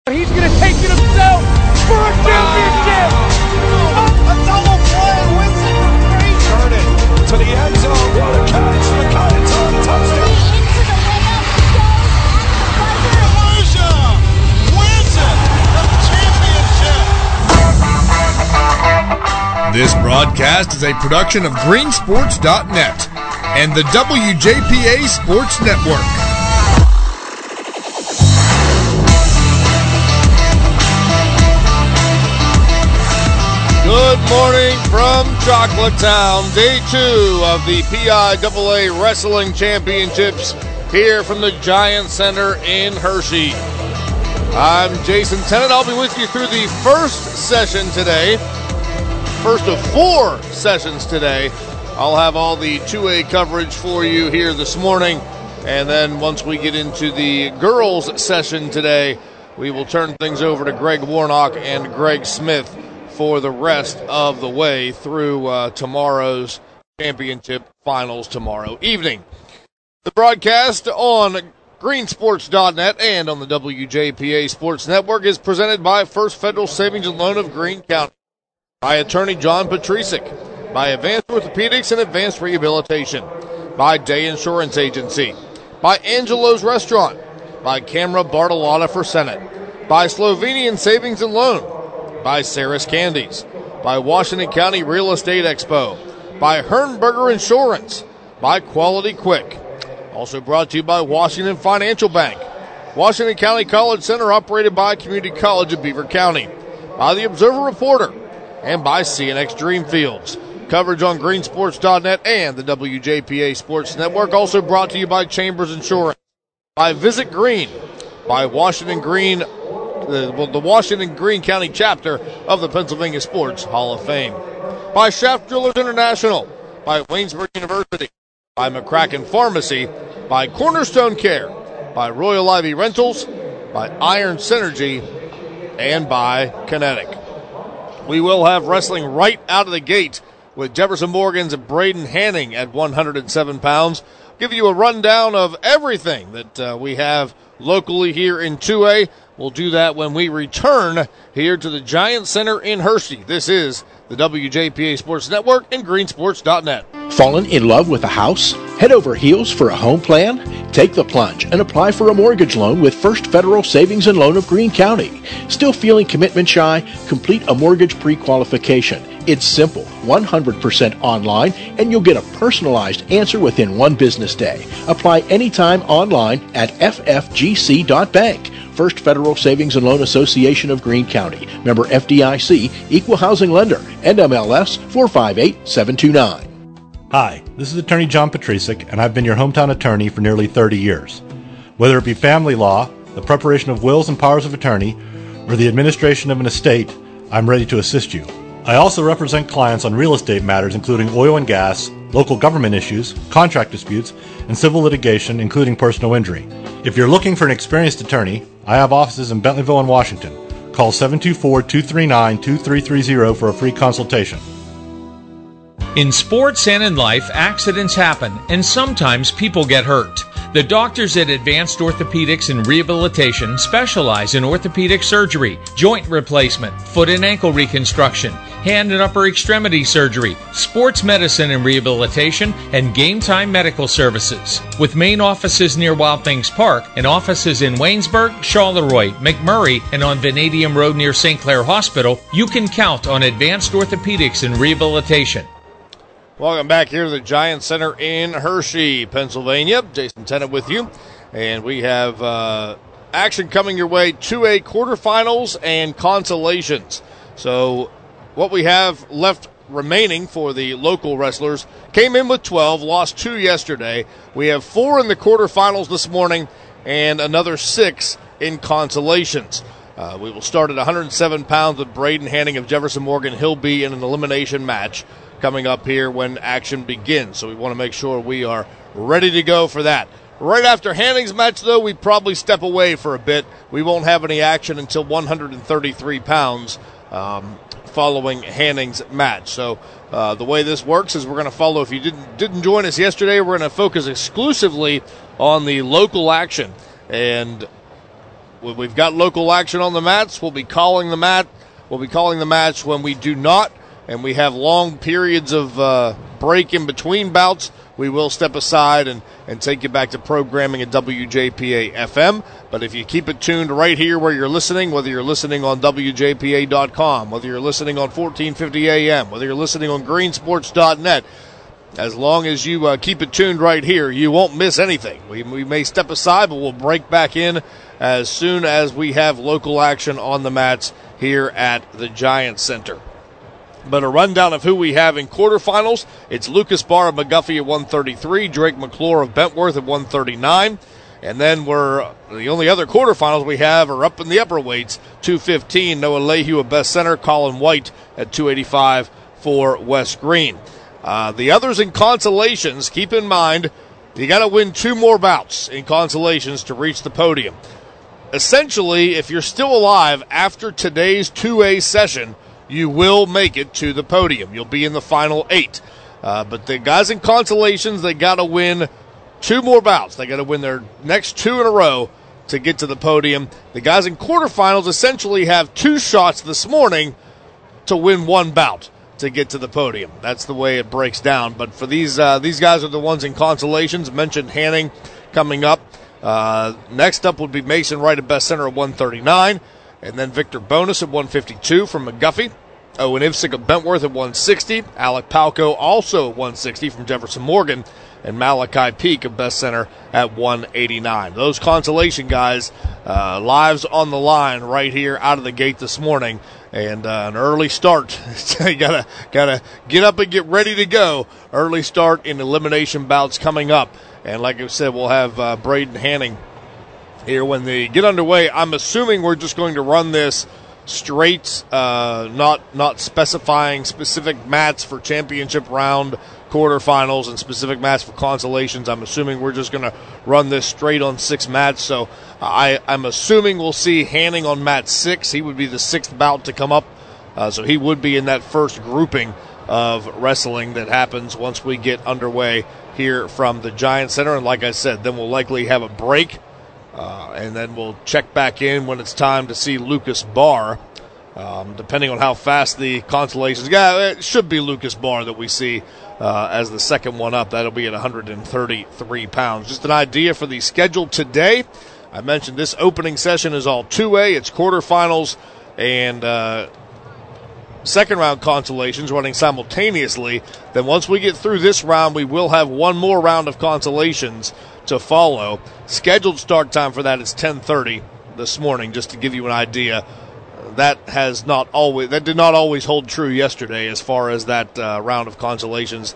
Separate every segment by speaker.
Speaker 1: He's going to take it himself for a championship.
Speaker 2: A double play wins it for Frazier.
Speaker 3: Turn it to the end zone. What a catch! McConnell's on touchdown.
Speaker 4: Into the layup goes at the buzzer.
Speaker 2: Wins it. The championship.
Speaker 5: This broadcast is a production of greensports.net and the WJPA Sports Network.
Speaker 6: Good morning from Chocolate Town, day 2 of the PIAA Wrestling Championships here from the Giant Center in Hershey. I'm Jason Tennant. I'll be with you through the first session today. First of 4 sessions today. I'll have all the 2A coverage for you here this morning. And then once we get into the girls session today, we will turn things over to Greg Warnock and Greg Smith for the rest of the way through tomorrow's championship finals tomorrow evening. The broadcast on greensports.net and on the WJPA Sports Network is presented by First Federal Savings and Loan of Greene County, by attorney John Patricic, by Advanced Orthopedics and Advanced Rehabilitation, by Day Insurance Agency, by Angelo's Restaurant, by Camera Bartolotta for Senate, by Slovenian Savings and Loan, by Sarah's Candies, by Washington County Real Estate Expo, by Hernberger Insurance, by Quality Quick. Also brought to you by Washington Financial Bank, Washington County College Center operated by Community College of Beaver County, by the Observer Reporter, and by CNX Dreamfields. Coverage on greensports.net and the WJPA Sports Network. Also brought to you by Chambers Insurance, by Visit Green, by Washington Green, the Washington Greene County chapter of the Pennsylvania Sports Hall of Fame, by Shaft Drillers International, by Waynesburg University, by McCracken Pharmacy, by Cornerstone Care, by Royal Ivy Rentals, by Iron Synergy, and by Kinetic. We will have wrestling right out of the gate with Jefferson Morgan's Braden Hanning at 107 pounds. Give you a rundown of everything that we have locally here in 2A. We'll do that when we return here to the Giant Center in Hershey. This is the WJPA Sports Network and greensports.net.
Speaker 7: Fallen in love with a house? Head over heels for a home plan? Take the plunge and apply for a mortgage loan with First Federal Savings and Loan of Greene County. Still feeling commitment shy? Complete a mortgage pre-qualification. It's simple, 100% online, and you'll get a personalized answer within 1 business day. Apply anytime online at ffgc.bank. First Federal Savings and Loan Association of Greene County. Member FDIC, Equal Housing Lender, NMLS 458729.
Speaker 8: Hi, this is attorney John Patricic, and I've been your hometown attorney for nearly 30 years. Whether it be family law, the preparation of wills and powers of attorney, or the administration of an estate, I'm ready to assist you. I also represent clients on real estate matters including oil and gas, local government issues, contract disputes, and civil litigation including personal injury. If you're looking for an experienced attorney, I have offices in Bentleyville and Washington. Call 724-239-2330 for a free consultation.
Speaker 9: In sports and in life, accidents happen, and sometimes people get hurt. The doctors at Advanced Orthopedics and Rehabilitation specialize in orthopedic surgery, joint replacement, foot and ankle reconstruction, hand and upper extremity surgery, sports medicine and rehabilitation, and game time medical services. With main offices near Wild Things Park and offices in Waynesburg, Charleroi, McMurray, and on Vanadium Road near St. Clair Hospital, you can count on Advanced Orthopedics and Rehabilitation.
Speaker 6: Welcome back here to the Giant Center in Hershey, Pennsylvania. Jason Tennant with you. And we have action coming your way, 2A quarterfinals and consolations. So what we have left remaining for the local wrestlers came in with 12, lost 2 yesterday. We have 4 in the quarterfinals this morning and another 6 in consolations. We will start at 107 pounds with Braden Hanning of Jefferson Morgan. He'll be in an elimination match coming up here when action begins. So we want to make sure we are ready to go for that. Right after Hanning's match, though, we probably step away for a bit. We won't have any action until 133 pounds following Hanning's match. So the way this works is we're going to follow. If you didn't join us yesterday, we're going to focus exclusively on the local action. And we've got local action on the mats, we'll be calling the match when we do not, and we have long periods of break in between bouts. We will step aside and take you back to programming at WJPA FM. But if you keep it tuned right here where you're listening, whether you're listening on WJPA.com, whether you're listening on 1450 AM, whether you're listening on greensports.net, as long as you keep it tuned right here, you won't miss anything. We may step aside, but we'll break back in as soon as we have local action on the mats here at the Giants Center. But a rundown of who we have in quarterfinals. It's Lucas Barr of McGuffey at 133, Drake McClure of Bentworth at 139. And then the only other quarterfinals we have are up in the upper weights, 215, Noah Lehue of Best Center, Colin White at 285 for West Green. The others in consolations, keep in mind, you got to win 2 more bouts in consolations to reach the podium. Essentially, if you're still alive after today's 2A session, you will make it to the podium. You'll be in the final 8. But the guys in consolations, they got to win 2 more bouts. They got to win their next 2 in a row to get to the podium. The guys in quarterfinals essentially have 2 shots this morning to win 1 bout to get to the podium. That's the way it breaks down. But for these guys are the ones in consolations. Mentioned Hanning coming up. Next up would be Mason Wright at Best Center at 139. And then Victor Bonus at 152 from McGuffey. Owen Ivsick of Bentworth at 160. Alec Palco also at 160 from Jefferson Morgan. And Malachi Peak of Best Center at 189. Those consolation guys, lives on the line right here out of the gate this morning. And an early start. You gotta get up and get ready to go. Early start in elimination bouts coming up. And like I said, we'll have Braden Hanning here when they get underway. I'm assuming we're just going to run this straight, not specifying specific mats for championship round, quarterfinals, and specific mats for consolations. I'm assuming we're just going to run this straight on 6 mats. So I'm assuming we'll see Hanning on mat 6. He would be the 6th bout to come up. So he would be in that first grouping of wrestling that happens once we get underway here from the Giants Center. And like I said, then we'll likely have a break. And then we'll check back in when it's time to see Lucas Barr. Depending on how fast the consolations go, it should be Lucas Barr that we see as the second one up. That'll be at 133 pounds. Just an idea for the schedule today. I mentioned this opening session is all 2A. It's quarterfinals and second round consolations running simultaneously. Then once we get through this round, we will have one more round of consolations to follow. Scheduled start time for that is 10:30 this morning, just to give you an idea. That did not always hold true yesterday as far as that round of consolations.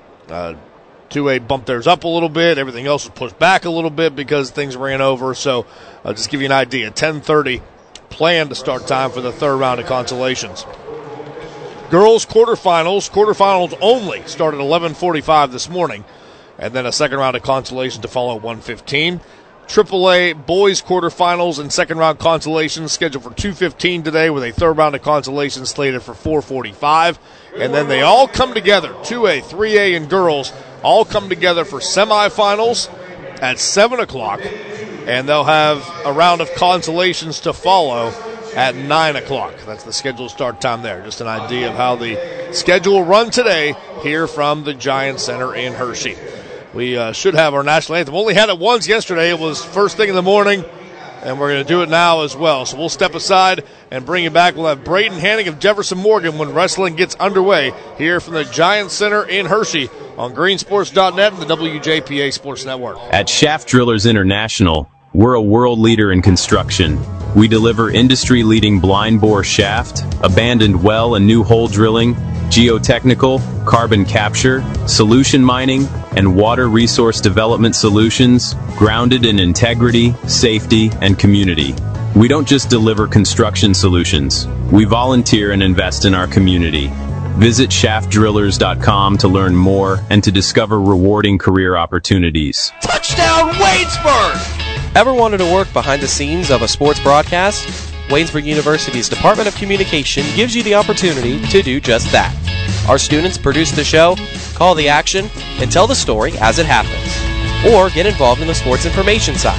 Speaker 6: 2A bumped theirs up a little bit. Everything else was pushed back a little bit because things ran over. So just give you an idea. 10:30 planned to start time for the third round of consolations. Girls quarterfinals only start at 11:45 this morning. And then a second round of consolation to follow at 1:15. AAA boys quarterfinals and second round consolations scheduled for 2:15 today, with a third round of consolations slated for 4:45. And then they all come together, 2A, 3A, and girls all come together for semifinals at 7 o'clock. And they'll have a round of consolations to follow at 9 o'clock. That's the scheduled start time there. Just an idea of how the schedule will run today here from the Giants Center in Hershey. We should have our national anthem. Only had it once yesterday. It was first thing in the morning, and we're going to do it now as well. So we'll step aside and bring you back. We'll have Braden Hanning of Jefferson Morgan when wrestling gets underway here from the Giants Center in Hershey on greensports.net and the WJPA Sports Network.
Speaker 4: At Shaft Drillers International, we're a world leader in construction. We deliver industry-leading blind bore shaft, abandoned well and new hole drilling, geotechnical, carbon capture, solution mining, and water resource development solutions grounded in integrity, safety, and community. We don't just deliver construction solutions. We volunteer and invest in our community. Visit shaftdrillers.com to learn more and to discover rewarding career opportunities.
Speaker 1: Touchdown, Waynesburg!
Speaker 10: Ever wanted to work behind the scenes of a sports broadcast? Waynesburg University's Department of Communication gives you the opportunity to do just that. Our students produce the show, call the action, and tell the story as it happens. Or get involved in the sports information side.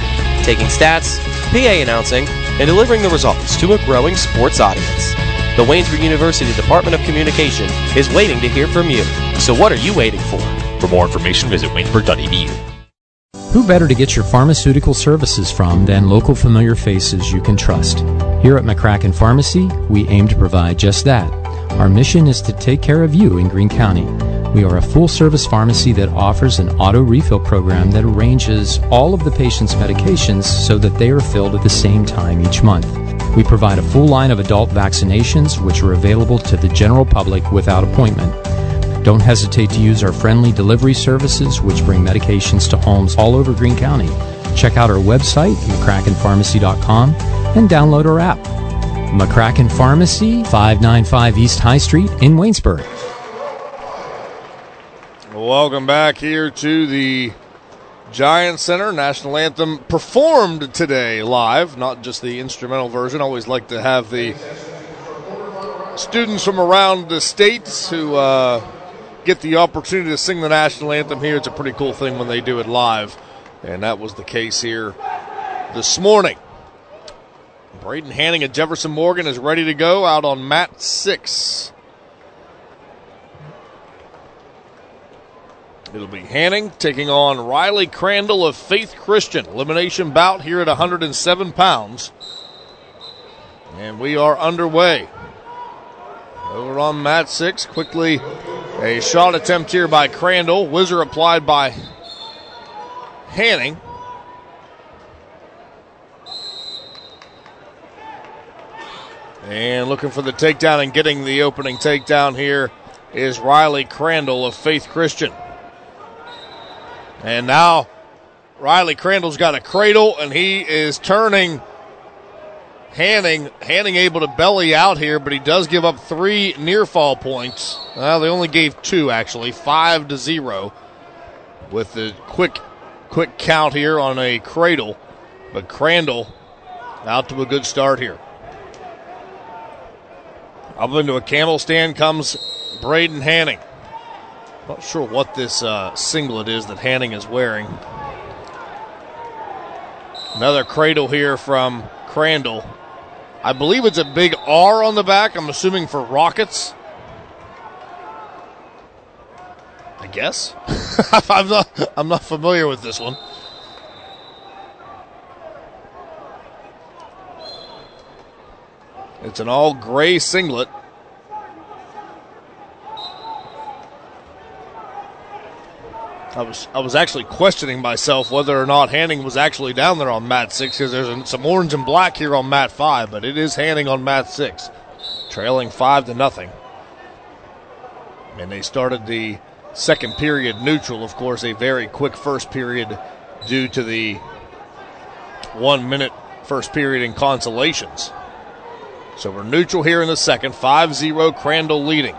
Speaker 10: taking stats, PA announcing, and delivering the results to a growing sports audience. The Waynesburg University Department of Communication is waiting to hear from you. So what are you waiting for?
Speaker 11: For more information, visit waynesburg.edu.
Speaker 12: Who better to get your pharmaceutical services from than local familiar faces you can trust? Here at McCracken Pharmacy, we aim to provide just that. Our mission is to take care of you in Greene County. We are a full-service pharmacy that offers an auto refill program that arranges all of the patient's medications so that they are filled at the same time each month. We provide a full line of adult vaccinations which are available to the general public without appointment. Don't hesitate to use our friendly delivery services which bring medications to homes all over Greene County. Check out our website, McCrackenPharmacy.com, and download our app. McCracken Pharmacy, 595 East High Street in Waynesburg.
Speaker 6: Welcome back here to the Giant Center. National Anthem performed today live, not just the instrumental version. Always like to have the students from around the states who get the opportunity to sing the National Anthem here. It's a pretty cool thing when they do it live, and that was the case here this morning. Braden Hanning of Jefferson Morgan is ready to go out on mat 6. It'll be Hanning taking on Riley Crandall of Faith Christian. Elimination bout here at 107 pounds. And we are underway. Over on mat 6, quickly a shot attempt here by Crandall. Whizzer applied by Hanning. And looking for the takedown and getting the opening takedown here is Riley Crandall of Faith Christian. And now Riley Crandall's got a cradle, and he is turning Hanning. Hanning able to belly out here, but he does give up 3 near fall points. Well, they only gave 2, actually, 5-0 with the quick count here on a cradle. But Crandall out to a good start here. Up into a camel stand comes Braden Hanning. Not sure what this singlet is that Hanning is wearing. Another cradle here from Crandall. I believe it's a big R on the back. I'm assuming for Rockets. I guess. I'm not familiar with this one. It's an all gray singlet. I was actually questioning myself whether or not Hanning was actually down there on mat 6 because there's some orange and black here on mat 5, but it is Hanning on mat 6, trailing 5-0. And they started the second period neutral, of course, a very quick first period due to the 1 minute first period in consolations. So we're neutral here in the second, 5-0, Crandall leading.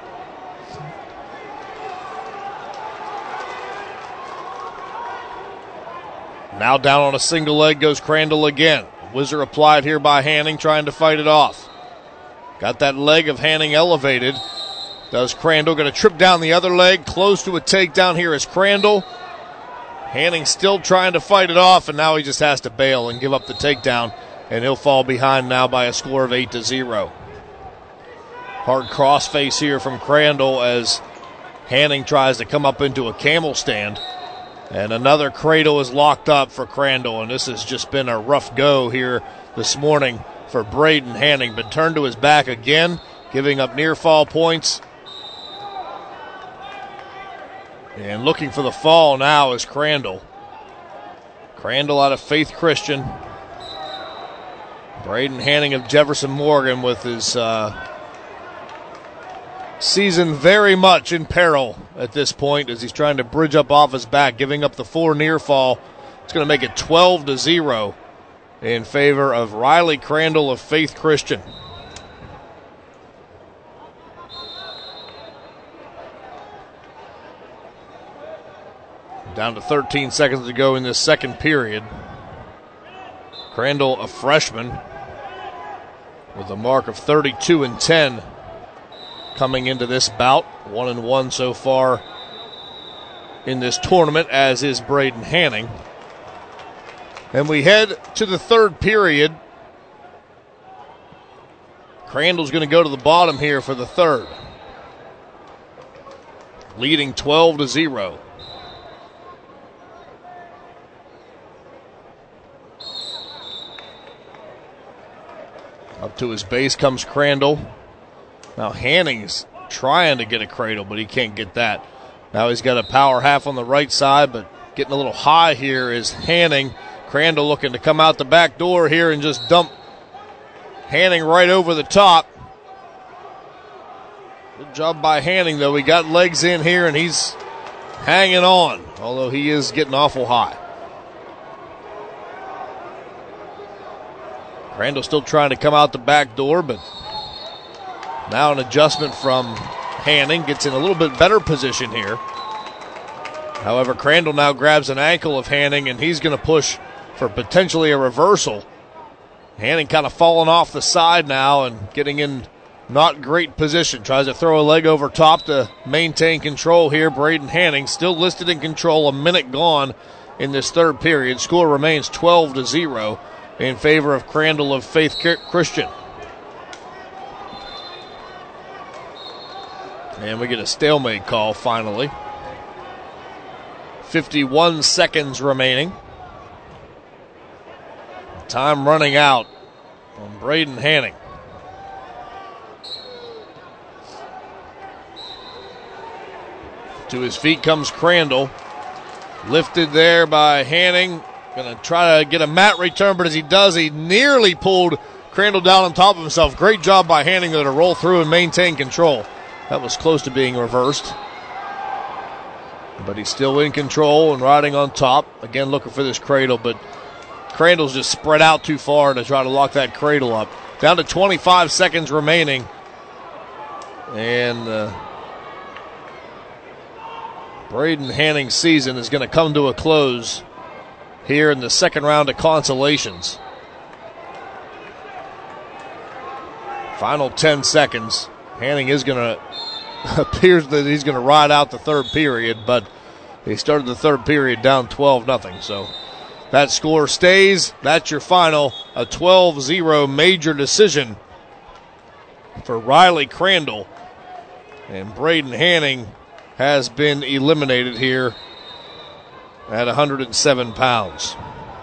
Speaker 6: Now down on a single leg goes Crandall again. Whizzer applied here by Hanning, trying to fight it off. Got that leg of Hanning elevated. Does Crandall, going to trip down the other leg. Close to a takedown here is Crandall. Hanning still trying to fight it off, and now he just has to bail and give up the takedown, and he'll fall behind now by a score of 8-0. Hard crossface here from Crandall as Hanning tries to come up into a camel stand. And another cradle is locked up for Crandall, and this has just been a rough go here this morning for Braden Hanning. But turned to his back again, giving up near fall points. And looking for the fall now is Crandall. Crandall out of Faith Christian. Braden Hanning of Jefferson Morgan with his season very much in peril at this point as he's trying to bridge up off his back, giving up the 4 near fall. It's going to make it 12-0 in favor of Riley Crandall of Faith Christian. Down to 13 seconds to go in this second period. Crandall, a freshman, with a mark of 32-10 coming into this bout. 1-1 so far in this tournament, as is Braden Hanning. And we head to the third period. Crandall's going to go to the bottom here for the third. Leading 12-0. Up to his base comes Crandall. Now Hanning's trying to get a cradle, but he can't get that. Now he's got a power half on the right side, but getting a little high here is Hanning. Crandall looking to come out the back door here and just dump Hanning right over the top. Good job by Hanning, though. He got legs in here, and he's hanging on, although he is getting awful high. Crandall still trying to come out the back door, but now an adjustment from Hanning. Gets in a little bit better position here. However, Crandall now grabs an ankle of Hanning, and he's going to push for potentially a reversal. Hanning kind of falling off the side now and getting in not great position. Tries to throw a leg over top to maintain control here. Braden Hanning still listed in control. A minute gone in this third period. Score remains 12-0 in favor of Crandall of Faith Christian. And we get a stalemate call finally. 51 seconds remaining. Time running out on Braden Hanning. To his feet comes Crandall. Lifted there by Hanning. Going to try to get a mat return, but as he does, he nearly pulled Crandall down on top of himself. Great job by Hanning to roll through and maintain control. That was close to being reversed. But he's still in control and riding on top. Again, looking for this cradle, but Crandall's just spread out too far to try to lock that cradle up. Down to 25 seconds remaining. And Braden Hanning's season is going to come to a close here in the second round of consolations. Final 10 seconds. Hanning is going to, appears that he's going to ride out the third period, but he started the third period down 12-0. So that score stays. That's your final. A 12-0 major decision for Riley Crandall. And Braden Hanning has been eliminated here at 107 pounds.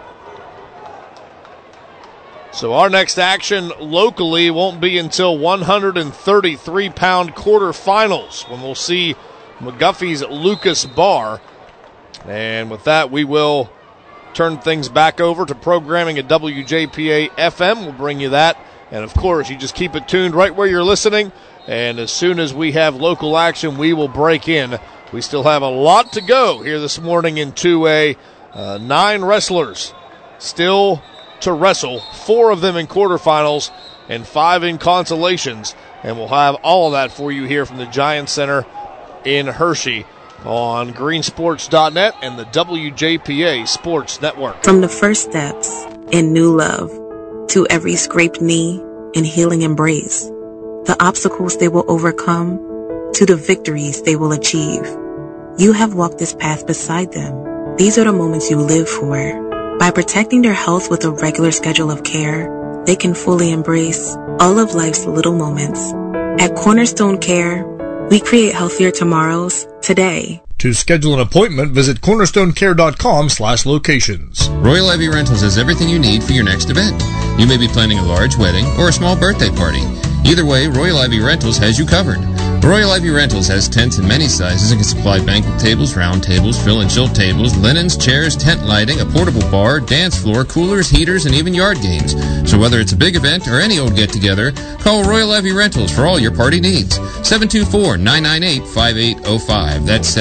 Speaker 6: So our next action locally won't be until 133-pound quarterfinals when we'll see McGuffey's Lucas Barr. And with that, we will turn things back over to programming at WJPA FM. We'll bring you that. And, of course, you just keep it tuned right where you're listening. And as soon as we have local action, we will break in. We still have a lot to go here this morning in 2A. 9 wrestlers still to wrestle, 4 of them in quarterfinals and 5 in consolations. And we'll have all of that for you here from the Giant Center in Hershey on greensports.net and the WJPA Sports Network.
Speaker 13: From the first steps in new love to every scraped knee and healing embrace, the obstacles they will overcome to the victories they will achieve. You have walked this path beside them. These are the moments you live for. By protecting their health with a regular schedule of care, they can fully embrace all of life's little moments. At Cornerstone Care, we create healthier tomorrows today.
Speaker 5: To schedule an appointment, visit cornerstonecare.com/locations.
Speaker 14: Royal Ivy Rentals has everything you need for your next event. You may be planning a large wedding or a small birthday party. Either way, Royal Ivy Rentals has you covered. Royal Ivy Rentals has tents in many sizes and can supply banquet tables, round tables, fill and chill tables, linens, chairs, tent lighting, a portable bar, dance floor, coolers, heaters, and even yard games. So whether it's a big event or any old get-together, call Royal Ivy Rentals for all your party needs. 724-998-5805. That's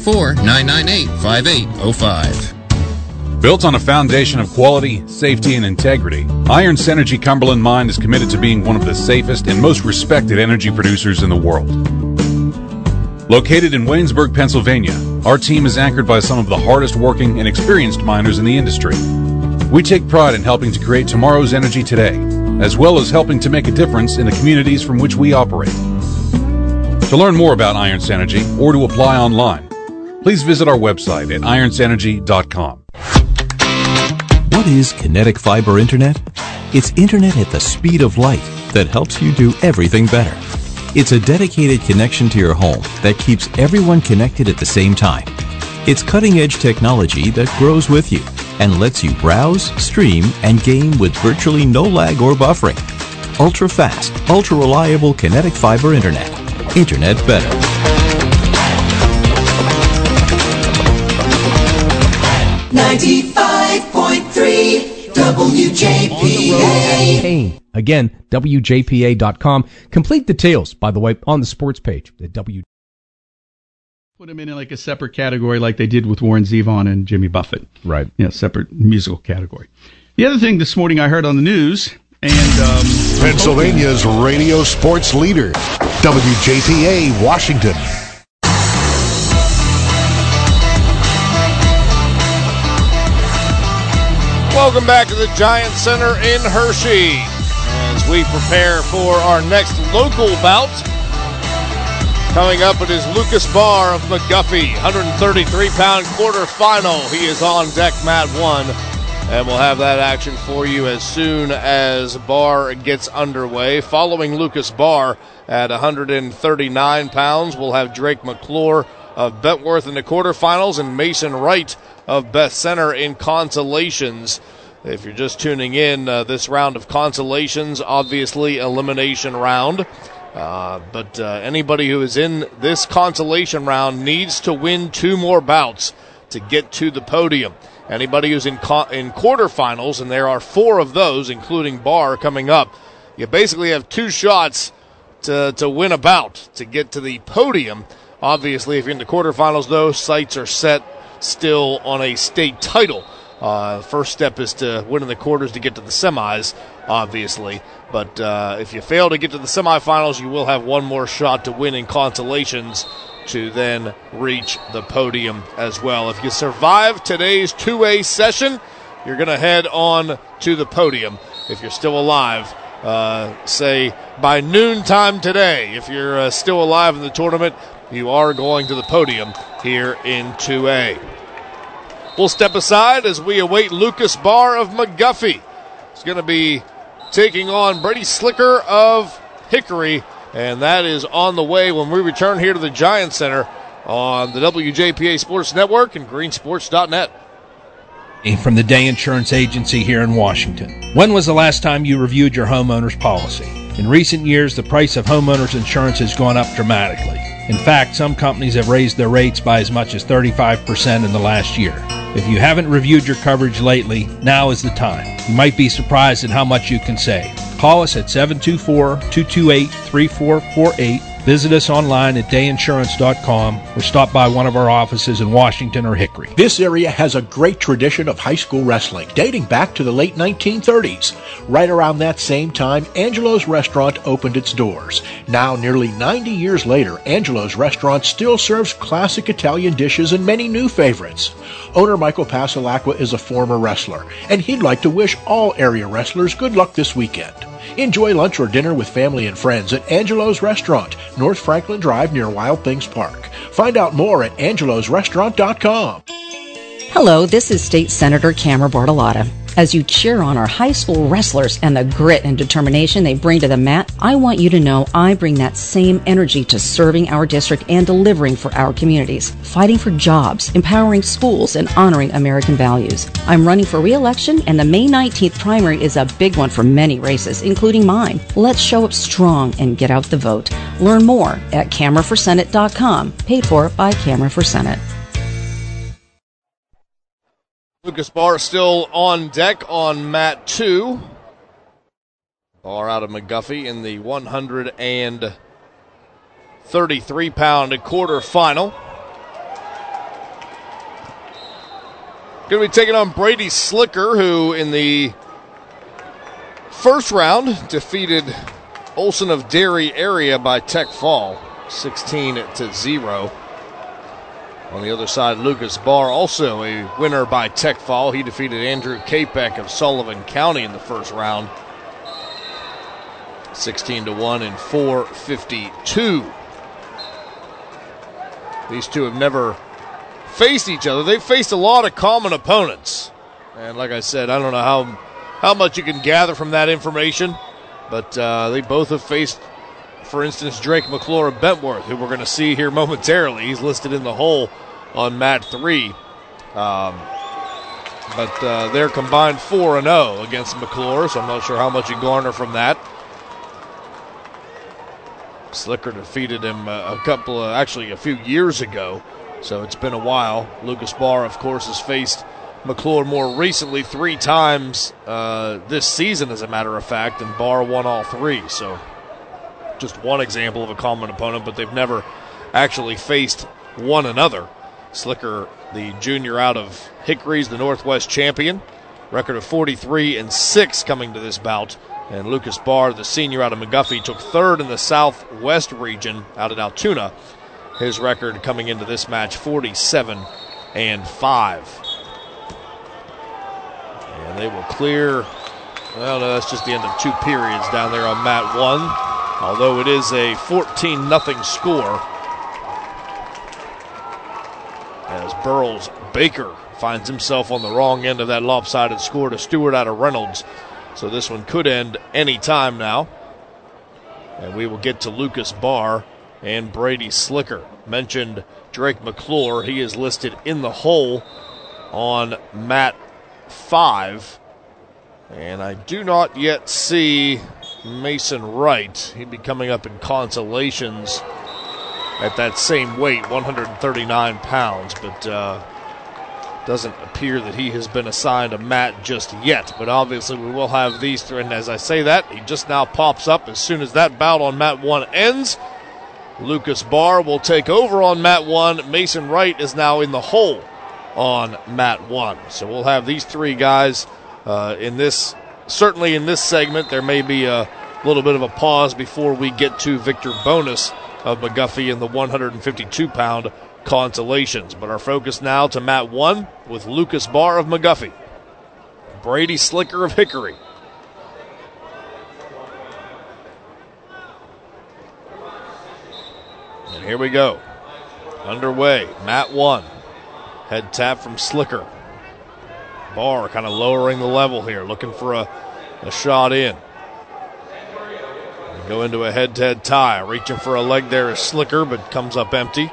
Speaker 14: 724-998-5805.
Speaker 15: Built on a foundation of quality, safety, and integrity, Iron Synergy Cumberland Mine is committed to being one of the safest and most respected energy producers in the world. Located in Waynesburg, Pennsylvania, our team is anchored by some of the hardest working and experienced miners in the industry. We take pride in helping to create tomorrow's energy today, as well as helping to make a difference in the communities from which we operate. To learn more about Iron Synergy or to apply online, please visit our website at ironsynergy.com.
Speaker 16: What is Kinetic Fiber Internet? It's internet at the speed of light that helps you do everything better. It's a dedicated connection to your home that keeps everyone connected at the same time. It's cutting-edge technology that grows with you and lets you browse, stream, and game with virtually no lag or buffering. Ultra-fast, ultra-reliable Kinetic Fiber Internet. Internet better.
Speaker 17: .3 WJPA. Again, WJPA.com. Complete details, by the way, on the sports page at W.
Speaker 18: Put them in like a separate category like they did with Warren Zevon and Jimmy Buffett.
Speaker 17: Right.
Speaker 18: Yeah, separate musical category. The other thing this morning I heard on the news, and
Speaker 19: Pennsylvania's radio sports leader, WJPA Washington.
Speaker 6: Welcome back to the Giant Center in Hershey as we prepare for our next local bout. Coming up, it is Lucas Barr of McGuffey, 133-pound quarterfinal. He is on deck, mat 1, and we'll have that action for you as soon as Barr gets underway. Following Lucas Barr at 139 pounds, we'll have Drake McClure of Bentworth in the quarterfinals and Mason Wright of Beth Center in consolations. If you're just tuning in, this round of consolations, obviously elimination round. But anybody who is in this consolation round needs to win 2 more bouts to get to the podium. Anybody who's in quarterfinals, and there are 4 of those, including Barr coming up, you basically have 2 shots to win a bout to get to the podium. Obviously, if you're in the quarterfinals, though, sights are set still on a state title. First step is to win in the quarters to get to the semis, obviously. But if you fail to get to the semifinals, you will have 1 more shot to win in consolations to then reach the podium as well. If you survive today's 2A session, you're going to head on to the podium. If you're still alive, say by noontime today, if you're still alive in the tournament, you are going to the podium here in 2A. We'll step aside as we await Lucas Barr of McGuffey. He's going to be taking on Brady Slicker of Hickory, and that is on the way when we return here to the Giant Center on the WJPA Sports Network and greensports.net.
Speaker 20: From the Day Insurance Agency here in Washington. When was the last time you reviewed your homeowner's policy? In recent years, the price of homeowners insurance has gone up dramatically. In fact, some companies have raised their rates by as much as 35% in the last year. If you haven't reviewed your coverage lately, now is the time. You might be surprised at how much you can save. Call us at 724-228-3448. Visit us online at dayinsurance.com or stop by one of our offices in Washington or Hickory.
Speaker 7: This area has a great tradition of high school wrestling dating back to the late 1930s. Right around that same time, Angelo's Restaurant opened its doors. Now, nearly 90 years later, Angelo's Restaurant still serves classic Italian dishes and many new favorites. Owner Michael Pasalacqua is a former wrestler, and he'd like to wish all area wrestlers good luck this weekend. Enjoy lunch or dinner with family and friends at Angelo's Restaurant, North Franklin Drive near Wild Things Park. Find out more at angelosrestaurant.com.
Speaker 21: Hello, this is State Senator Camera Bartolotta. As you cheer on our high school wrestlers and the grit and determination they bring to the mat, I want you to know I bring that same energy to serving our district and delivering for our communities, fighting for jobs, empowering schools, and honoring American values. I'm running for re-election, and the May 19th primary is a big one for many races, including mine. Let's show up strong and get out the vote. Learn more at CameraForSenate.com, paid for by Camera for Senate.
Speaker 6: Lucas Barr still on deck on mat 2. Barr out of McGuffey in the 133-pound quarterfinal. Going to be taking on Brady Slicker, who in the first round defeated Olson of Dairy area by Tech Fall, 16-0. On the other side, Lucas Barr, also a winner by Tech Fall. He defeated Andrew Capek of Sullivan County in the first round, 16-1 and 4:52. These two have never faced each other. They've faced a lot of common opponents. And like I said, I don't know how much you can gather from that information, but they both have faced, for instance, Drake McClure of Bentworth, who we're going to see here momentarily. He's listed in the hole on mat 3. But they're combined 4-0 against McClure, so I'm not sure how much you garner from that. Slicker defeated him a few years ago, so it's been a while. Lucas Barr, of course, has faced McClure more recently 3 times this season, as a matter of fact, and Barr won all 3. So just one example of a common opponent, but they've never actually faced one another. Slicker, the junior out of Hickory's the Northwest champion. Record of 43-6 coming to this bout. And Lucas Barr, the senior out of McGuffey, took 3rd in the Southwest region out at Altoona. His record coming into this match, 47-5. And they will clear. Well, no, that's just the end of 2 periods down there on mat 1. Although it is a 14-0 score. As Burles Baker finds himself on the wrong end of that lopsided score to Stewart out of Reynolds. So this one could end any time now. And we will get to Lucas Barr and Brady Slicker. Mentioned Drake McClure. He is listed in the hole on mat 5. And I do not yet see Mason Wright. He'd be coming up in consolations at that same weight, 139 pounds, but doesn't appear that he has been assigned a mat just yet. But obviously we will have these 3, and as I say that, he just now pops up as soon as that bout on mat 1 ends. Lucas Barr will take over on mat 1. Mason Wright is now in the hole on mat 1. So we'll have these 3 guys certainly in this segment. There may be a little bit of a pause before we get to Victor Bonus of McGuffey in the 152-pound consolations. But our focus now to mat 1 with Lucas Barr of McGuffey, Brady Slicker of Hickory. And here we go. Underway, mat 1. Head tap from Slicker. Barr kind of lowering the level here, looking for a shot in. Go into a head-to-head tie. Reaching for a leg there is Slicker, but comes up empty.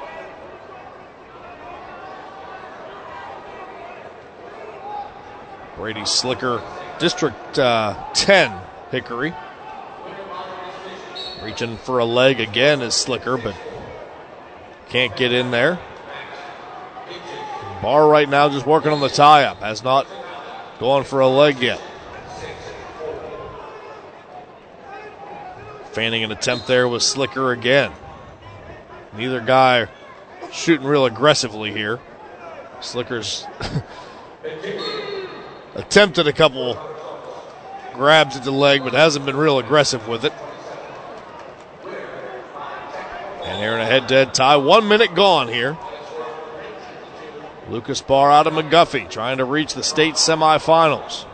Speaker 6: Brady Slicker, District 10, Hickory. Reaching for a leg again is Slicker, but can't get in there. Barr right now just working on the tie-up. Has not gone for a leg yet. Fanning an attempt there with Slicker again. Neither guy shooting real aggressively here. Slicker's attempted a couple grabs at the leg, but hasn't been real aggressive with it. And here in a head-to-head tie, 1 minute gone here. Lucas Barr out of McGuffey trying to reach the state semifinals.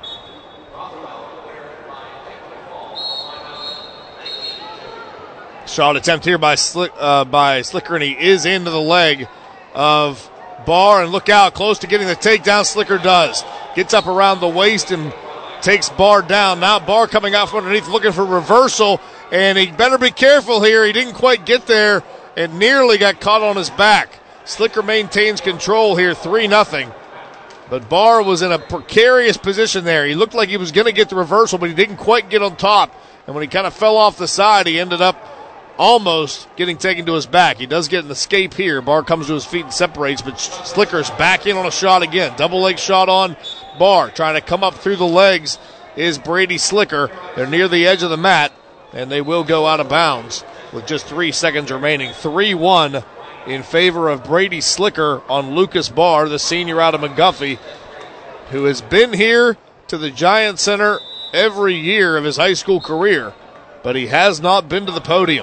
Speaker 6: Shot attempt here by Slicker, and he is into the leg of Barr. And look out, close to getting the takedown. Slicker does. Gets up around the waist and takes Barr down. Now Barr coming out from underneath looking for reversal, and he better be careful here. He didn't quite get there and nearly got caught on his back. Slicker maintains control here, 3-0. But Barr was in a precarious position there. He looked like he was going to get the reversal, but he didn't quite get on top. And when he kind of fell off the side, he ended up almost getting taken to his back. He does get an escape here. Barr comes to his feet and separates, but Slicker's back in on a shot again. Double leg shot on Barr. Trying to come up through the legs is Brady Slicker. They're near the edge of the mat, and they will go out of bounds with just 3 seconds remaining. 3-1 in favor of Brady Slicker on Lucas Barr, the senior out of McGuffey, who has been here to the Giant Center every year of his high school career, but he has not been to the podium.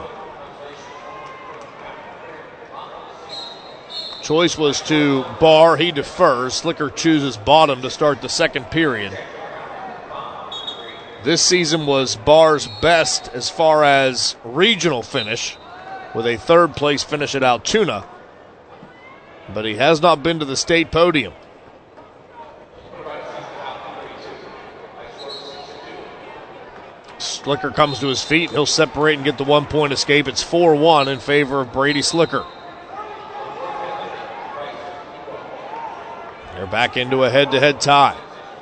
Speaker 6: Choice was to Barr. He defers. Slicker chooses bottom to start the second period. This season was Barr's best as far as regional finish, with a third-place finish at Altoona, but he has not been to the state podium. Slicker comes to his feet. He'll separate and get the 1-point escape. It's 4-1 in favor of Brady Slicker. They're back into a head-to-head tie.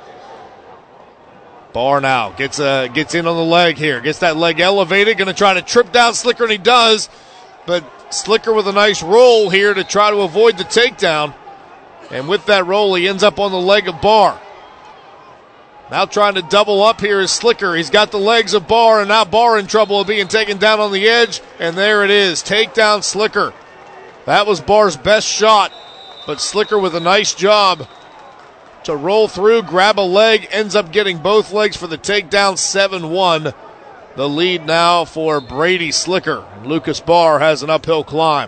Speaker 6: Barr now gets in on the leg here. Gets that leg elevated. Going to try to trip down Slicker, and he does. But Slicker with a nice roll here to try to avoid the takedown. And with that roll, he ends up on the leg of Barr. Now trying to double up here is Slicker. He's got the legs of Barr, and now Barr in trouble of being taken down on the edge. And there it is. Takedown Slicker. That was Barr's best shot. But Slicker with a nice job to roll through, grab a leg, ends up getting both legs for the takedown. 7-1. The lead now for Brady Slicker. Lucas Barr has an uphill climb.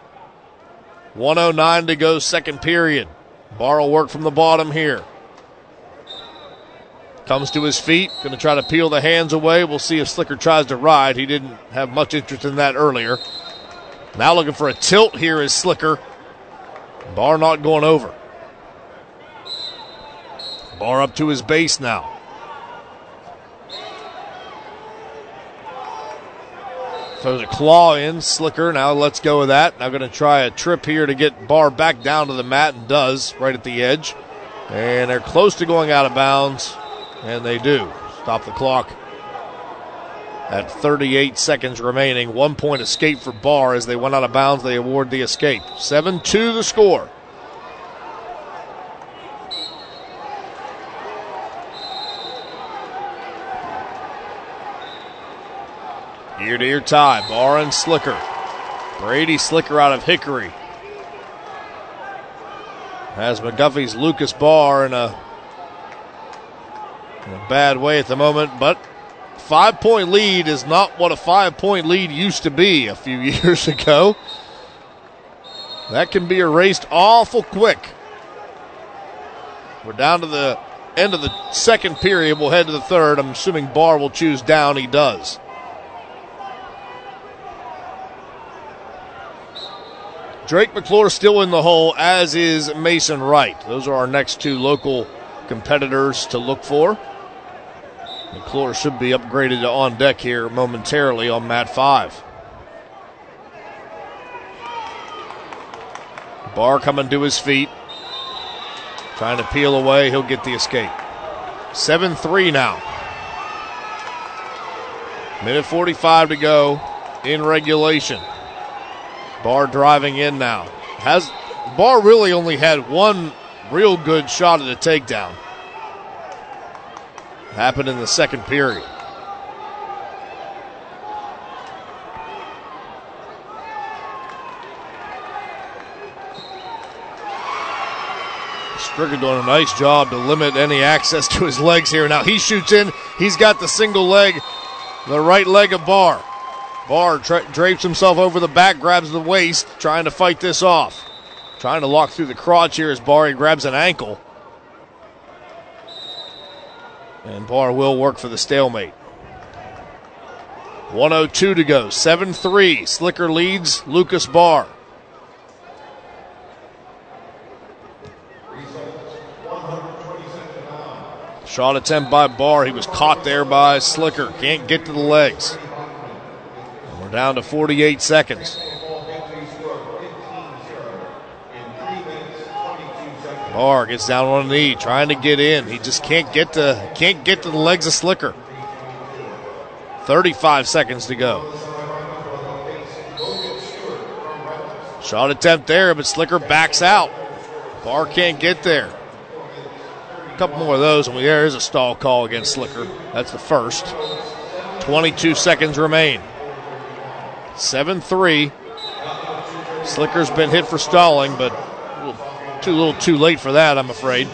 Speaker 6: 1:09 to go, second period. Barr will work from the bottom here. Comes to his feet, going to try to peel the hands away. We'll see if Slicker tries to ride. He didn't have much interest in that earlier. Now looking for a tilt here is Slicker. Barr not going over. Barr up to his base now. Throws a claw in. Slicker now lets go of that. Now going to try a trip here to get Barr back down to the mat, and does right at the edge. And they're close to going out of bounds, and they do. Stop the clock at 38 seconds remaining. 1-point escape for Barr. As they went out of bounds, they award the escape. 7-2 the score. Ear-to-ear tie, Barr and Slicker. Brady Slicker out of Hickory. Has McGuffey's Lucas Barr in a bad way at the moment, but 5-point lead is not what a 5-point lead used to be a few years ago. That can be erased awful quick. We're down to the end of the second period. We'll head to the third. I'm assuming Barr will choose down. He does. Drake McClure still in the hole, as is Mason Wright. Those are our next two local competitors to look for. McClure should be upgraded to on deck here momentarily on mat 5. Barr coming to his feet. Trying to peel away. He'll get the escape. 7-3 now. Minute 45 to go in regulation. Barr driving in now. Barr really only had one real good shot at a takedown. Happened in the second period. Stricker doing a nice job to limit any access to his legs here. Now he shoots in. He's got the single leg, the right leg of Barr. Barr drapes himself over the back, grabs the waist, trying to fight this off. Trying to lock through the crotch here as Barr grabs an ankle. And Barr will work for the stalemate. 1:02 to go, 7-3. Slicker leads Lucas Barr. Shot attempt by Barr. He was caught there by Slicker. Can't get to the legs. We're down to 48 seconds. Barr gets down on a knee, trying to get in. He just can't get to the legs of Slicker. 35 seconds to go. Shot attempt there, but Slicker backs out. Barr can't get there. A couple more of those, and there is a stall call against Slicker. That's the first. 22 seconds remain. 7-3. Slicker's been hit for stalling, but a little too late for that, I'm afraid.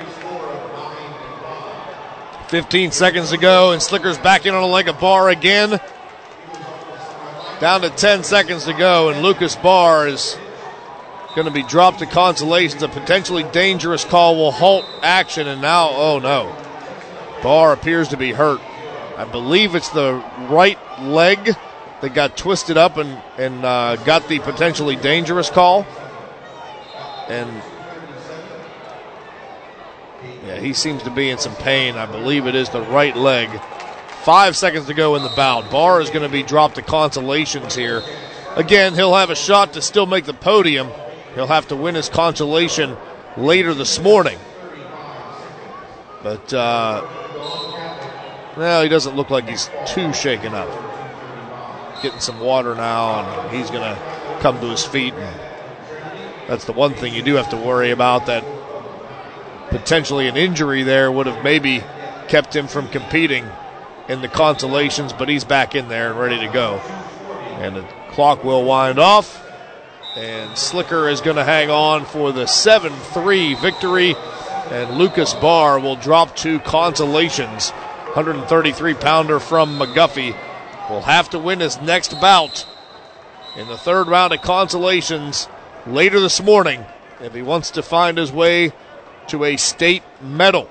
Speaker 6: 15 seconds to go, and Slicker's back in on a leg of Barr again. Down to 10 seconds to go, and Lucas Barr is going to be dropped to consolations. A potentially dangerous call will halt action, and now, oh no. Barr appears to be hurt. I believe it's the right leg that got twisted up and got the potentially dangerous call. And yeah, he seems to be in some pain. I believe it is the right leg. 5 seconds to go in the bout. Barr is going to be dropped to consolations here. Again, he'll have a shot to still make the podium. He'll have to win his consolation later this morning. But, well, he doesn't look like he's too shaken up. Getting some water now, and he's going to come to his feet. And that's the one thing you do have to worry about, that potentially an injury there would have maybe kept him from competing in the consolations, but he's back in there and ready to go. And the clock will wind off, and Slicker is going to hang on for the 7-3 victory, and Lucas Barr will drop to consolations. 133-pounder from McGuffey will have to win his next bout in the third round of consolations later this morning if he wants to find his way to a state medal.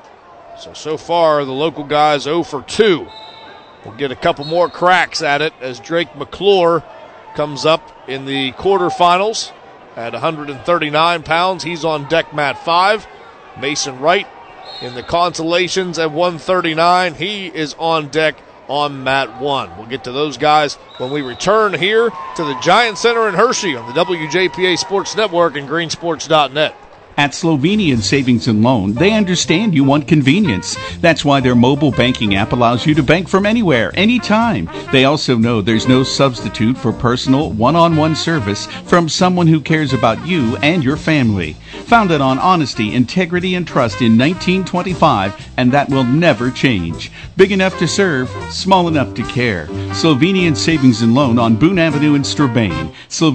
Speaker 6: So far, the local guys 0 for 2. We'll get a couple more cracks at it as Drake McClure comes up in the quarterfinals at 139 pounds. He's on deck mat 5. Mason Wright in the consolations at 139. He is on deck on mat 1. We'll get to those guys when we return here to the Giant Center in Hershey on the WJPA Sports Network and greensports.net.
Speaker 3: At Slovenian Savings and Loan, they understand you want convenience. That's why their mobile banking app allows you to bank from anywhere, anytime. They also know there's no substitute for personal, one-on-one service from someone who cares about you and your family. Founded on honesty, integrity, and trust in 1925, and that will never change. Big enough to serve, small enough to care. Slovenian Savings and Loan on Boone Avenue in Strabane.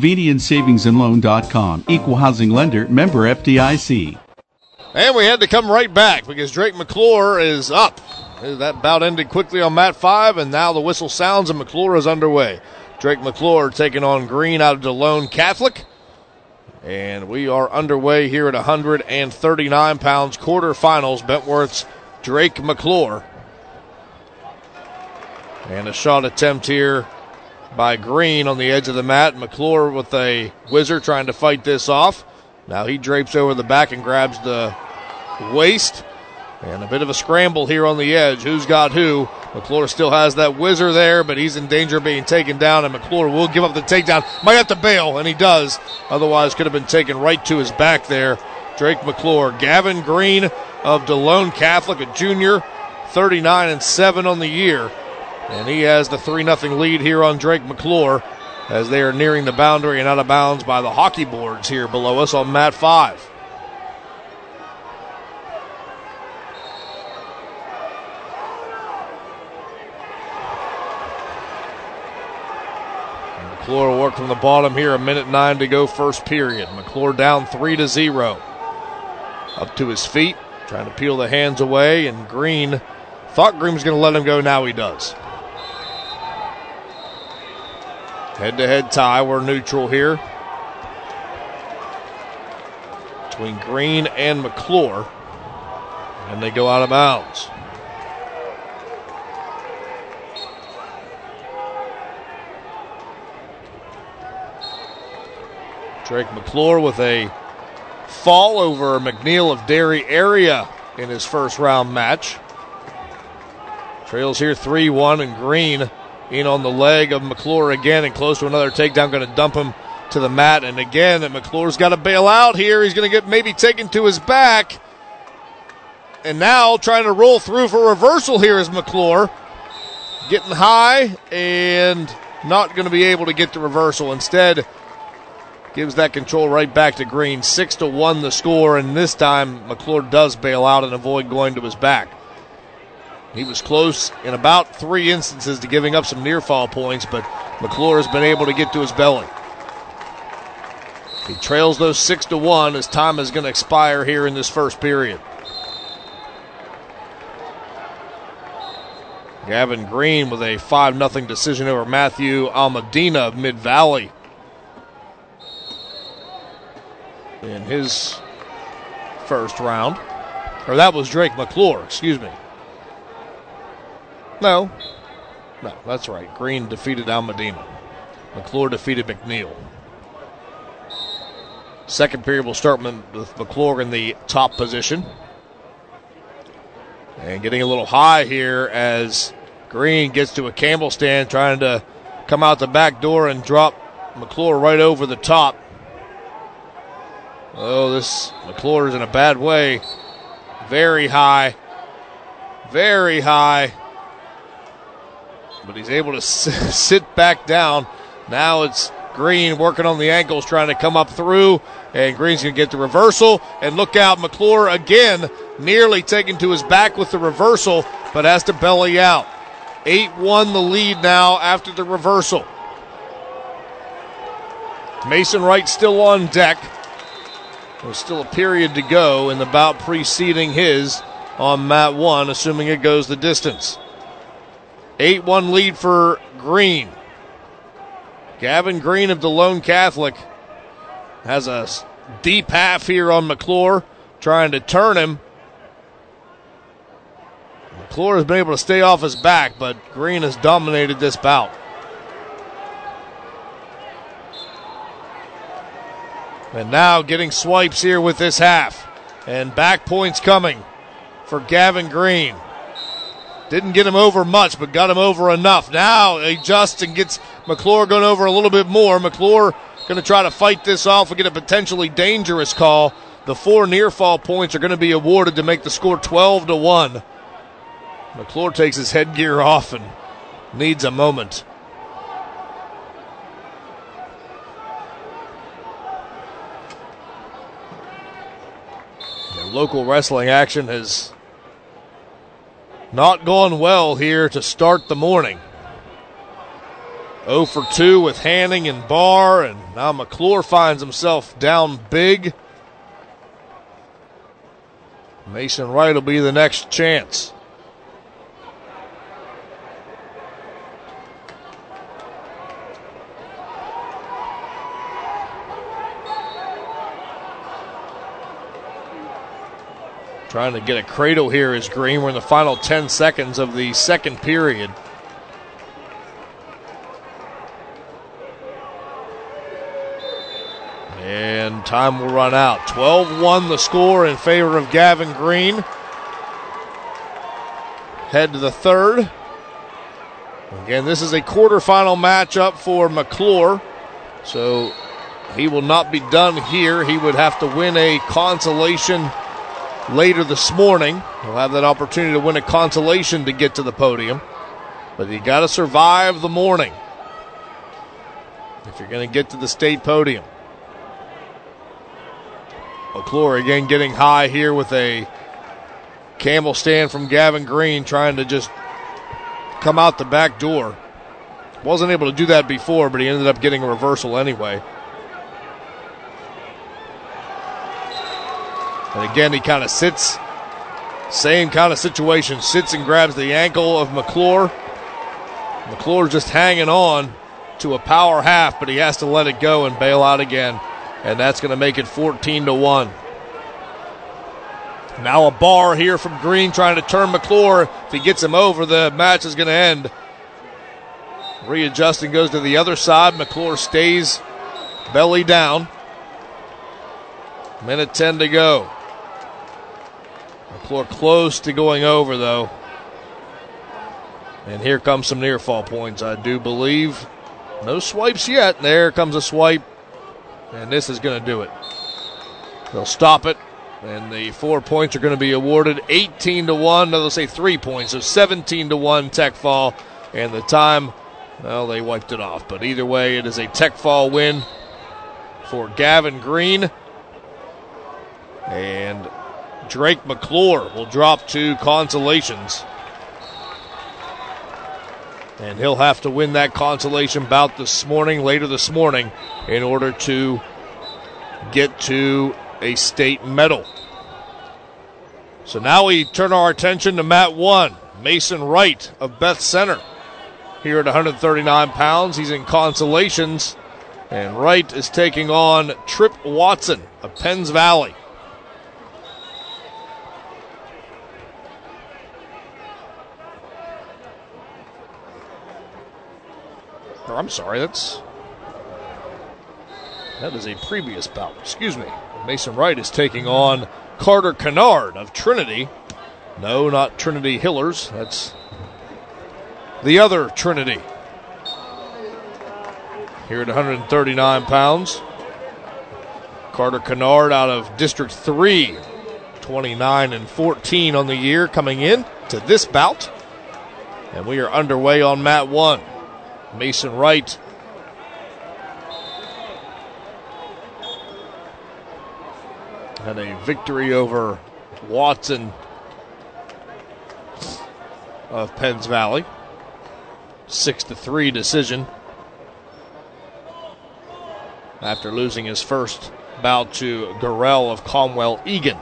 Speaker 3: SlovenianSavingsandLoan.com. Equal housing lender, member FDIC.
Speaker 6: And we had to come right back because Drake McClure is up. That bout ended quickly on mat 5, and now the whistle sounds and McClure is underway. Drake McClure taking on Green out of DeLone Catholic. And we are underway here at 139 pounds, quarterfinals. Bentworth's Drake McClure. And a shot attempt here by Green on the edge of the mat. McClure with a whizzer trying to fight this off. Now he drapes over the back and grabs the waist. And a bit of a scramble here on the edge. Who's got who? McClure still has that whizzer there, but he's in danger of being taken down, and McClure will give up the takedown. Might have to bail, and he does. Otherwise, could have been taken right to his back there. Drake McClure. Gavin Green of DeLone Catholic, a junior, 39-7 on the year. And he has the 3-0 lead here on Drake McClure as they are nearing the boundary and out of bounds by the hockey boards here below us on mat 5. McClure will work from the bottom here, 1:09 to go, first period. McClure down 3-0. Up to his feet, trying to peel the hands away, and Green thought Green was going to let him go, now he does. Head-to-head tie, we're neutral here between Green and McClure, and they go out of bounds. Drake McClure with a fall over McNeil of Derry area in his first round match. Trails here 3-1, and Green in on the leg of McClure again and close to another takedown, going to dump him to the mat. And again, McClure's got to bail out here. He's going to get maybe taken to his back. And now trying to roll through for reversal here is McClure. Getting high and not going to be able to get the reversal. Instead, gives that control right back to Green. 6-1 the score, and this time McClure does bail out and avoid going to his back. He was close in about 3 instances to giving up some near fall points, but McClure has been able to get to his belly. He trails those 6-1 as time is going to expire here in this first period. Gavin Green with a 5-0 decision over Matthew Almadina of Mid-Valley in his first round. Or that was Drake McClure, excuse me. No, that's right. Green defeated Almadina. McClure defeated McNeil. Second period will start with McClure in the top position. And getting a little high here as Green gets to a Campbell stand, trying to come out the back door and drop McClure right over the top. Oh, this McClure is in a bad way. Very high. Very high. But he's able to sit back down. Now it's Green working on the ankles, trying to come up through. And Green's going to get the reversal. And look out, McClure again, nearly taken to his back with the reversal, but has to belly out. 8-1 the lead now after the reversal. Mason Wright still on deck. There's still a period to go in the bout preceding his on mat 1, assuming it goes the distance. 8-1 lead for Green. Gavin Green of DeLone Catholic has a deep half here on McClure, trying to turn him. McClure has been able to stay off his back, but Green has dominated this bout. And now getting swipes here with this half. And back points coming for Gavin Green. Didn't get him over much, but got him over enough. Now adjusts and gets McClure going over a little bit more. McClure going to try to fight this off and get a potentially dangerous call. The 4 near fall points are going to be awarded to make the score 12-1. McClure takes his headgear off and needs a moment. Local wrestling action has not gone well here to start the morning. 0 for 2 with Hanning and Barr, and now McClure finds himself down big. Mason Wright will be the next chance. Trying to get a cradle here is Green. We're in the final 10 seconds of the second period. And time will run out. 12-1 the score in favor of Gavin Green. Head to the third. Again, this is a quarterfinal matchup for McClure. So he will not be done here. He would have to win a consolation later this morning. He'll have that opportunity to win a consolation to get to the podium. But you got to survive the morning if you're going to get to the state podium. McClure again getting high here with a Campbell stand from Gavin Green, trying to just come out the back door. Wasn't able to do that before, but he ended up getting a reversal anyway. And again, he kind of sits, same kind of situation, sits and grabs the ankle of McClure. McClure's just hanging on to a power half, but he has to let it go and bail out again. And that's going to make it 14-1. Now a bar here from Green trying to turn McClure. If he gets him over, the match is going to end. Readjusting, goes to the other side. McClure stays belly down. Minute 10 to go. McClure close to going over, though. And here comes some near fall points, I do believe. No swipes yet. There comes a swipe. And this is going to do it. They'll stop it. And the 4 points are going to be awarded 18-1. No, they'll say 3 points. So 17-1 Tech Fall. And the time, well, they wiped it off. But either way, it is a Tech Fall win for Gavin Green. And Drake McClure will drop to consolations. And he'll have to win that consolation bout later this morning, in order to get to a state medal. So now we turn our attention to mat 1. Mason Wright of Beth Center here at 139 pounds. He's in consolations. And Wright is taking on Trip Watson of Penns Valley. I'm sorry, that is a previous bout. Excuse me. Mason Wright is taking on Carter Kennard of Trinity. No, not Trinity Hillers. That's the other Trinity. Here at 139 pounds, Carter Kennard out of District 3, 29-14 on the year coming in to this bout. And we are underway on mat 1. Mason Wright had a victory over Watson of Penns Valley. 6-3 decision after losing his first bout to Gorell of Comwell Egan.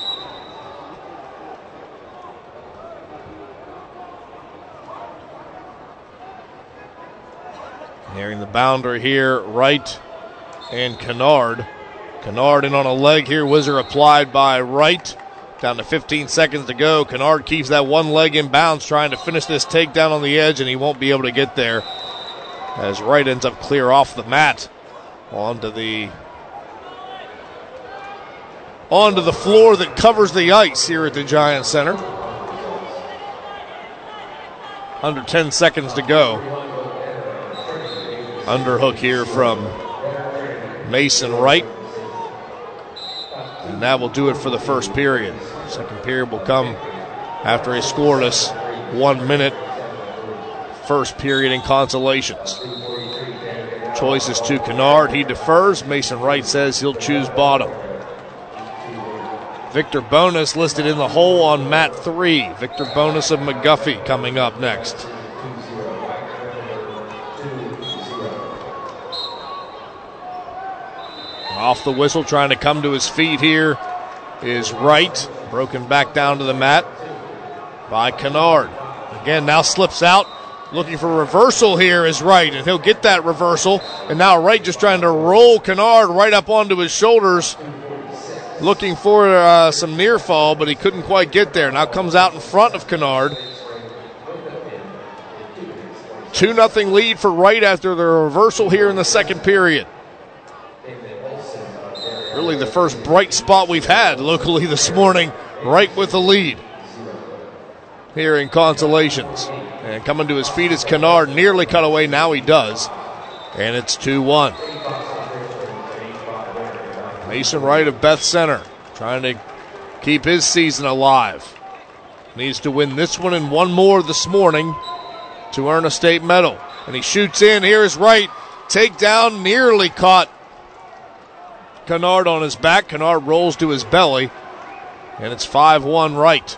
Speaker 6: Nearing the boundary here, Wright and Kennard. Kennard in on a leg here. Whizzer applied by Wright. Down to 15 seconds to go. Kennard keeps that one leg in bounds, trying to finish this takedown on the edge, and he won't be able to get there as Wright ends up clear off the mat onto the floor that covers the ice here at the Giant Center. Under 10 seconds to go. Underhook here from Mason Wright. And that will do it for the first period. Second period will come after a scoreless 1 minute first period in consolations. Choices to Kennard. He defers. Mason Wright says he'll choose bottom. Victor Bonus listed in the hole on mat 3. Victor Bonus of McGuffey coming up next. Off the whistle, trying to come to his feet here is Wright. Broken back down to the mat by Kennard. Again, now slips out. Looking for reversal here is Wright, and he'll get that reversal. And now Wright just trying to roll Kennard right up onto his shoulders. Looking for some near fall, but he couldn't quite get there. Now comes out in front of Kennard. 2-0 lead for Wright after the reversal here in the second period. Really the first bright spot we've had locally this morning, Wright with the lead here in consolations. And coming to his feet is Kennard, nearly cut away, now he does. And it's 2-1. Mason Wright of Beth Center trying to keep his season alive. Needs to win this one and one more this morning to earn a state medal. And he shoots in, here is Wright. Takedown, nearly caught Kennard on his back. Kennard rolls to his belly, and it's 5-1 Wright.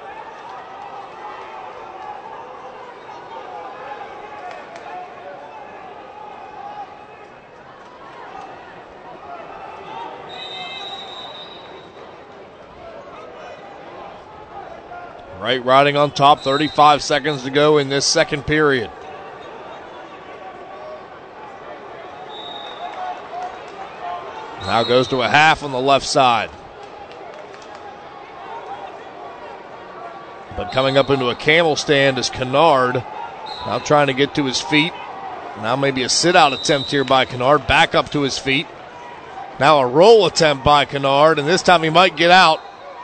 Speaker 6: Wright riding on top, 35 seconds to go in this second period. Now goes to a half on the left side. But coming up into a camel stand is Kennard. Now trying to get to his feet. Now maybe a sit-out attempt here by Kennard. Back up to his feet. Now a roll attempt by Kennard, and this time he might get out.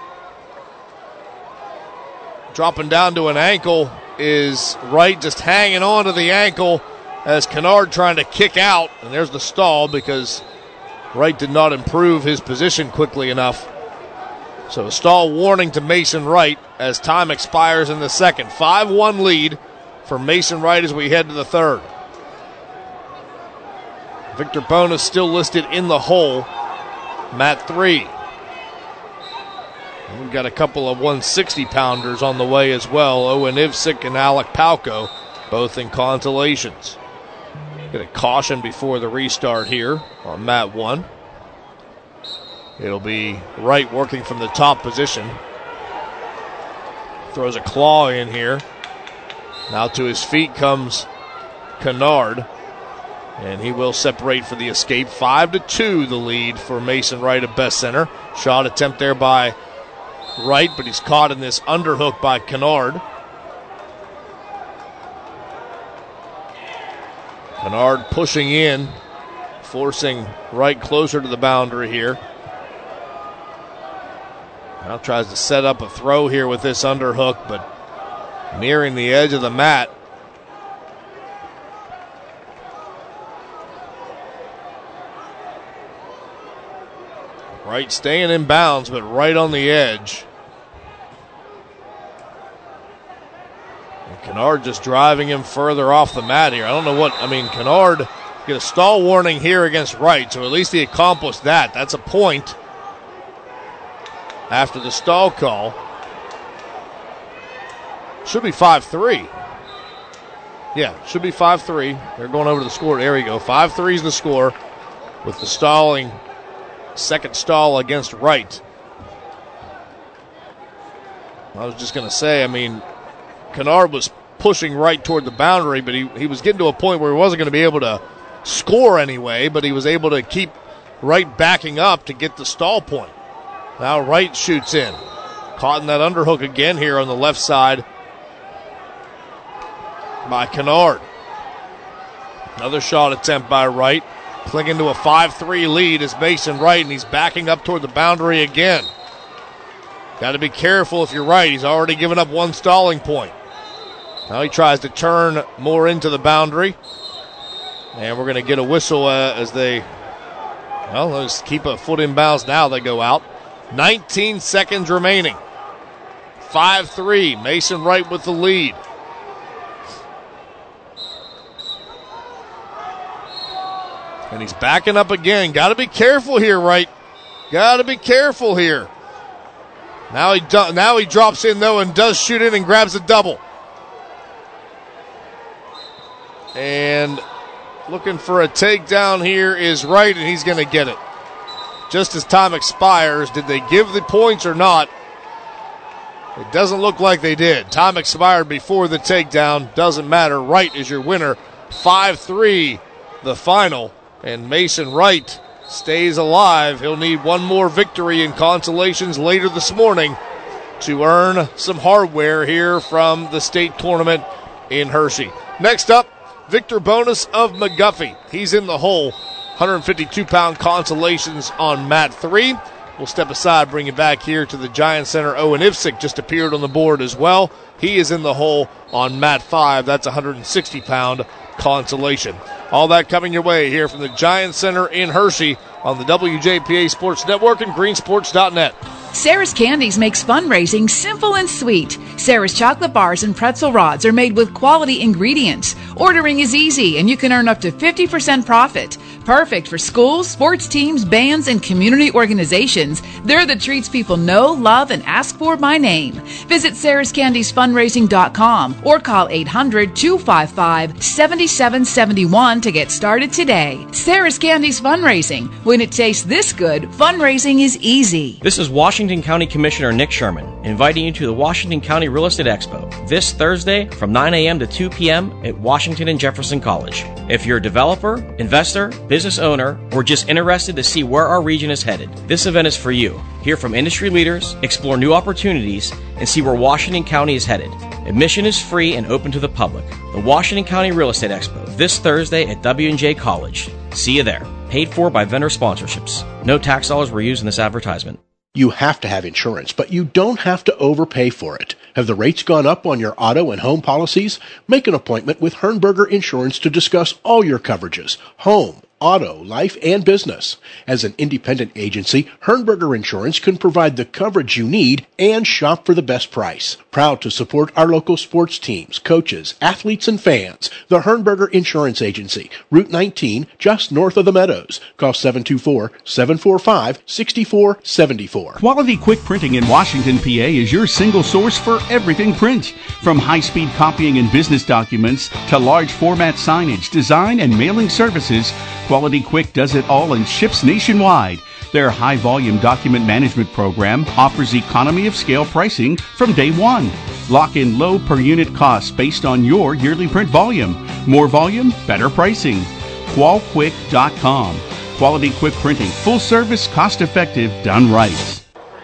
Speaker 6: Dropping down to an ankle is Wright, just hanging on to the ankle as Kennard trying to kick out. And there's the stall because Wright did not improve his position quickly enough. So a stall warning to Mason Wright as time expires in the second. 5-1 lead for Mason Wright as we head to the third. Victor Bonus still listed in the hole. Mat 3. And we've got a couple of 160-pounders on the way as well. Owen Ivsick and Alec Palco, both in consolations. Get a caution before the restart here on mat 1. It'll be Wright working from the top position. Throws a claw in here. Now to his feet comes Kennard. And he will separate for the escape. 5-2 the lead for Mason Wright of Beth Center. Shot attempt there by Wright, but he's caught in this underhook by Kennard. Kennard pushing in, forcing Wright closer to the boundary here. Now tries to set up a throw here with this underhook, but nearing the edge of the mat Wright staying in bounds, but right on the edge. And Kennard just driving him further off the mat here. I don't know Kennard get a stall warning here against Wright, so at least he accomplished that. That's a point after the stall call. Should be 5-3. Yeah, should be 5-3. They're going over to the score. There we go. 5-3 is the score with the stalling. Second stall against Wright. I was just going to say, Kennard was pushing Wright toward the boundary, but he was getting to a point where he wasn't going to be able to score anyway, but he was able to keep Wright backing up to get the stall point. Now Wright shoots in. Caught in that underhook again here on the left side by Kennard. Another shot attempt by Wright. Clinging to a 5-3 lead is Mason Wright, and he's backing up toward the boundary again. Got to be careful if you're Wright. He's already given up one stalling point. Now he tries to turn more into the boundary. And we're going to get a whistle as they, let's keep a foot in bounds now. They go out. 19 seconds remaining. 5-3. Mason Wright with the lead. And he's backing up again. Got to be careful here, Wright. Got to be careful here. Now he drops in, though, and does shoot in and grabs a double. And looking for a takedown here is Wright, and he's going to get it. Just as time expires, did they give the points or not? It doesn't look like they did. Time expired before the takedown. Doesn't matter. Wright is your winner. 5-3, the final. And Mason Wright stays alive. He'll need one more victory in consolations later this morning to earn some hardware here from the state tournament in Hershey. Next up, Victor Bonus of McGuffey. He's in the hole. 152-pound consolations on mat 3. We'll step aside, bring it back here to the Giant Center. Owen Ivsick just appeared on the board as well. He is in the hole on mat 5. That's 160-pound consolation. All that coming your way here from the Giant Center in Hershey on the WJPA Sports Network and greensports.net.
Speaker 2: Sarah's Candies makes fundraising simple and sweet. Sarah's chocolate bars and pretzel rods are made with quality ingredients. Ordering is easy, and you can earn up to 50% profit. Perfect for schools, sports teams, bands, and community organizations. They're the treats people know, love, and ask for by name. Visit sarahscandiesfundraising.com or call 800-255-7771 to get started today. Sarah's Candies Fundraising. When it tastes this good, fundraising is easy.
Speaker 22: This is Washington County Commissioner Nick Sherman, inviting you to the Washington County Real Estate Expo this Thursday from 9 a.m. to 2 p.m. at Washington and Jefferson College. If you're a developer, investor, business owner, or just interested to see where our region is headed, this event is for you. Hear from industry leaders, explore new opportunities, and see where Washington County is headed. Admission is free and open to the public. The Washington County Real Estate Expo this Thursday at W&J College. See you there. Paid for by vendor sponsorships. No tax dollars were used in this advertisement.
Speaker 7: You have to have insurance, but you don't have to overpay for it. Have the rates gone up on your auto and home policies? Make an appointment with Hernberger Insurance to discuss all your coverages, home, auto, life, and business. As an independent agency, Hernberger Insurance can provide the coverage you need and shop for the best price. Proud to support our local sports teams, coaches, athletes, and fans. The Hernberger Insurance Agency, Route 19, just north of the Meadows. Call 724-745-6474.
Speaker 3: Quality Quick Printing in Washington, PA is your single source for everything print. From high-speed copying and business documents to large format signage, design, and mailing services, Quality Quick does it all and ships nationwide. Their high-volume document management program offers economy of scale pricing from day one. Lock in low per-unit costs based on your yearly print volume. More volume, better pricing. QualQuick.com. Quality Quick Printing. Full service, cost-effective, done right.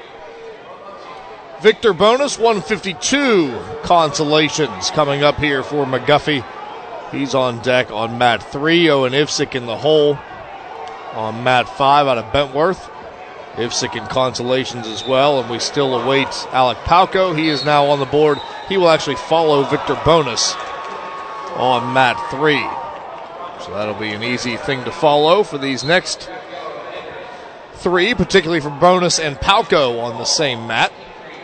Speaker 6: Victor Bonus, 152 consolations coming up here for McGuffey. He's on deck on mat 3. Owen Ivsick in the hole on mat 5 out of Bentworth. Ivsick in consolations as well, and we still await Alec Palco. He is now on the board. He will actually follow Victor Bonus on mat 3. So that'll be an easy thing to follow for these next 3, particularly for Bonus and Palco on the same mat.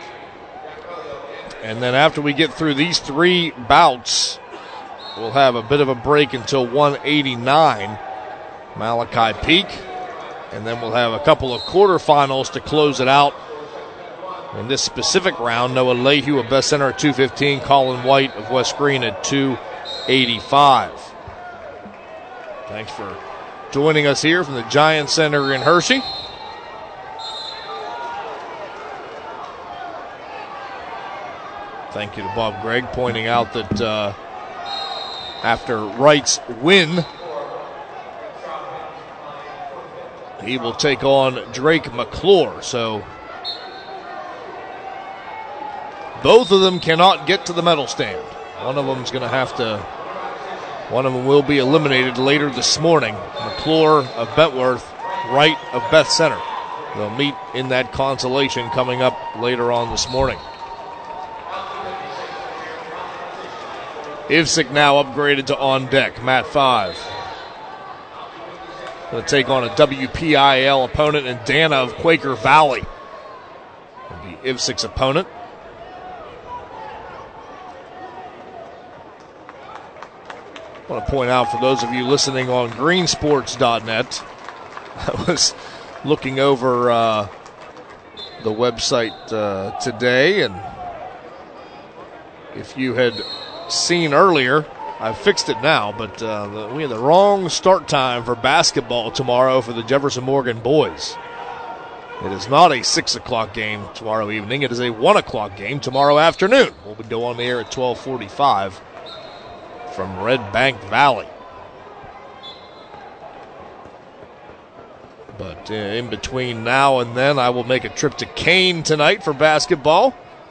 Speaker 6: And then after we get through these 3 bouts, we'll have a bit of a break until 189, Malachi Peak. And then we'll have a couple of quarterfinals to close it out. In this specific round, Noah Lehue of Best Center at 215, Colin White of West Green at 285. Thanks for joining us here from the Giant Center in Hershey. Thank you to Bob Gregg pointing out that after Wright's win, he will take on Drake McClure. So both of them cannot get to the medal stand. One of them will be eliminated later this morning. McClure of Bentworth, Wright of Beth Center. They'll meet in that consolation coming up later on this morning. Ivsick now upgraded to on deck, mat 5. Going to take on a WPIL opponent, and Dana of Quaker Valley will be Ivsick's opponent. I want to point out for those of you listening on greensports.net, I was looking over the website today, and if you had seen earlier, I fixed it now, but we had the wrong start time for basketball tomorrow for the Jefferson Morgan boys. It is not a 6 o'clock game tomorrow evening. It is a 1 o'clock game tomorrow afternoon. We'll go on the air at 12:45 from Red Bank Valley. But in between now and then, I will make a trip to Kane tonight for basketball.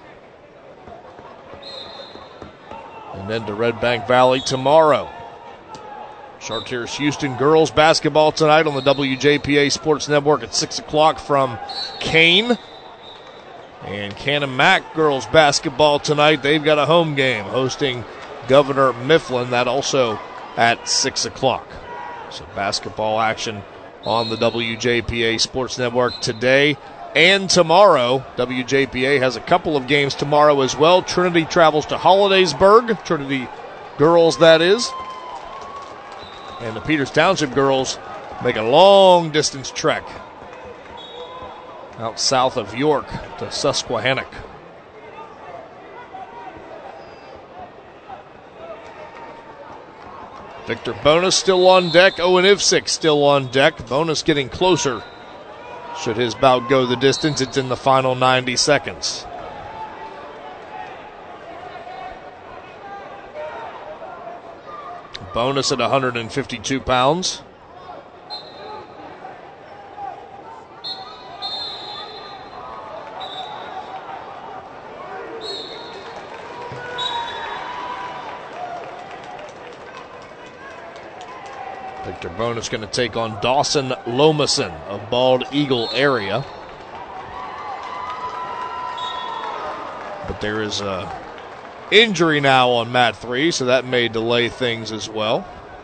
Speaker 6: And then to Red Bank Valley tomorrow. Chartiers Houston girls basketball tonight on the WJPA Sports Network at 6 o'clock from Kane. And Canon Mac girls basketball tonight. They've got a home game hosting Governor Mifflin. That also at 6 o'clock. So basketball action on the WJPA Sports Network today and tomorrow. WJPA has a couple of games tomorrow as well. Trinity travels to Hollidaysburg. Trinity girls, that is. And the Peters Township girls make a long-distance trek out south of York to Susquehannock. Victor Bonus still on deck. Owen Ivsick still on deck. Bonus getting closer. Should his bout go the distance, it's in the final 90 seconds. Bonus at 152 pounds. Victor Bonus going to take on Dawson Lomason of Bald Eagle area. But there is a injury now on mat 3, so that may delay things as well.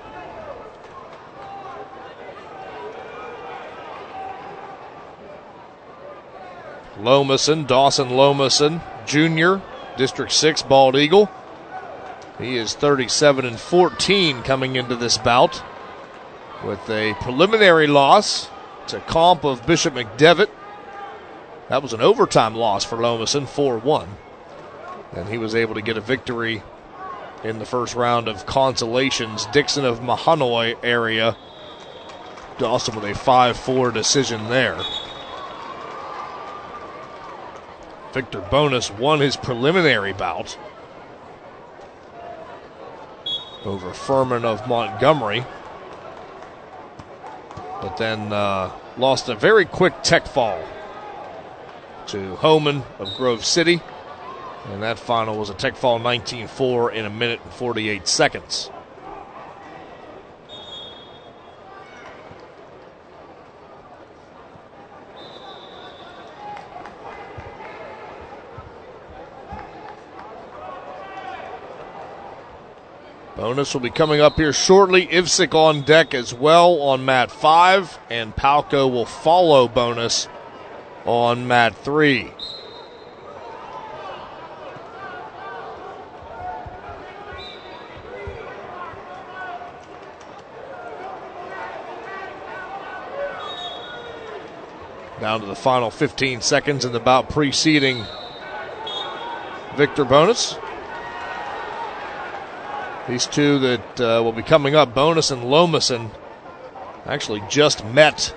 Speaker 6: Lomason, Dawson Lomason, Jr., District 6, Bald Eagle. He is 37-14 coming into this bout, with a preliminary loss to Comp of Bishop McDevitt. That was an overtime loss for Lomason, 4-1. And he was able to get a victory in the first round of consolations. Dixon of Mahanoy area. Dawson with a 5-4 decision there. Victor Bonus won his preliminary bout over Furman of Montgomery, but then lost a very quick tech fall to Homan of Grove City. And that final was a tech fall 19-4 in a minute and 48 seconds. Bonus will be coming up here shortly. Ivsic on deck as well on mat 5, and Palco will follow Bonus on mat 3. Down to the final 15 seconds in the bout preceding Victor Bonus. These two that will be coming up, Bonus and Lomason, actually just met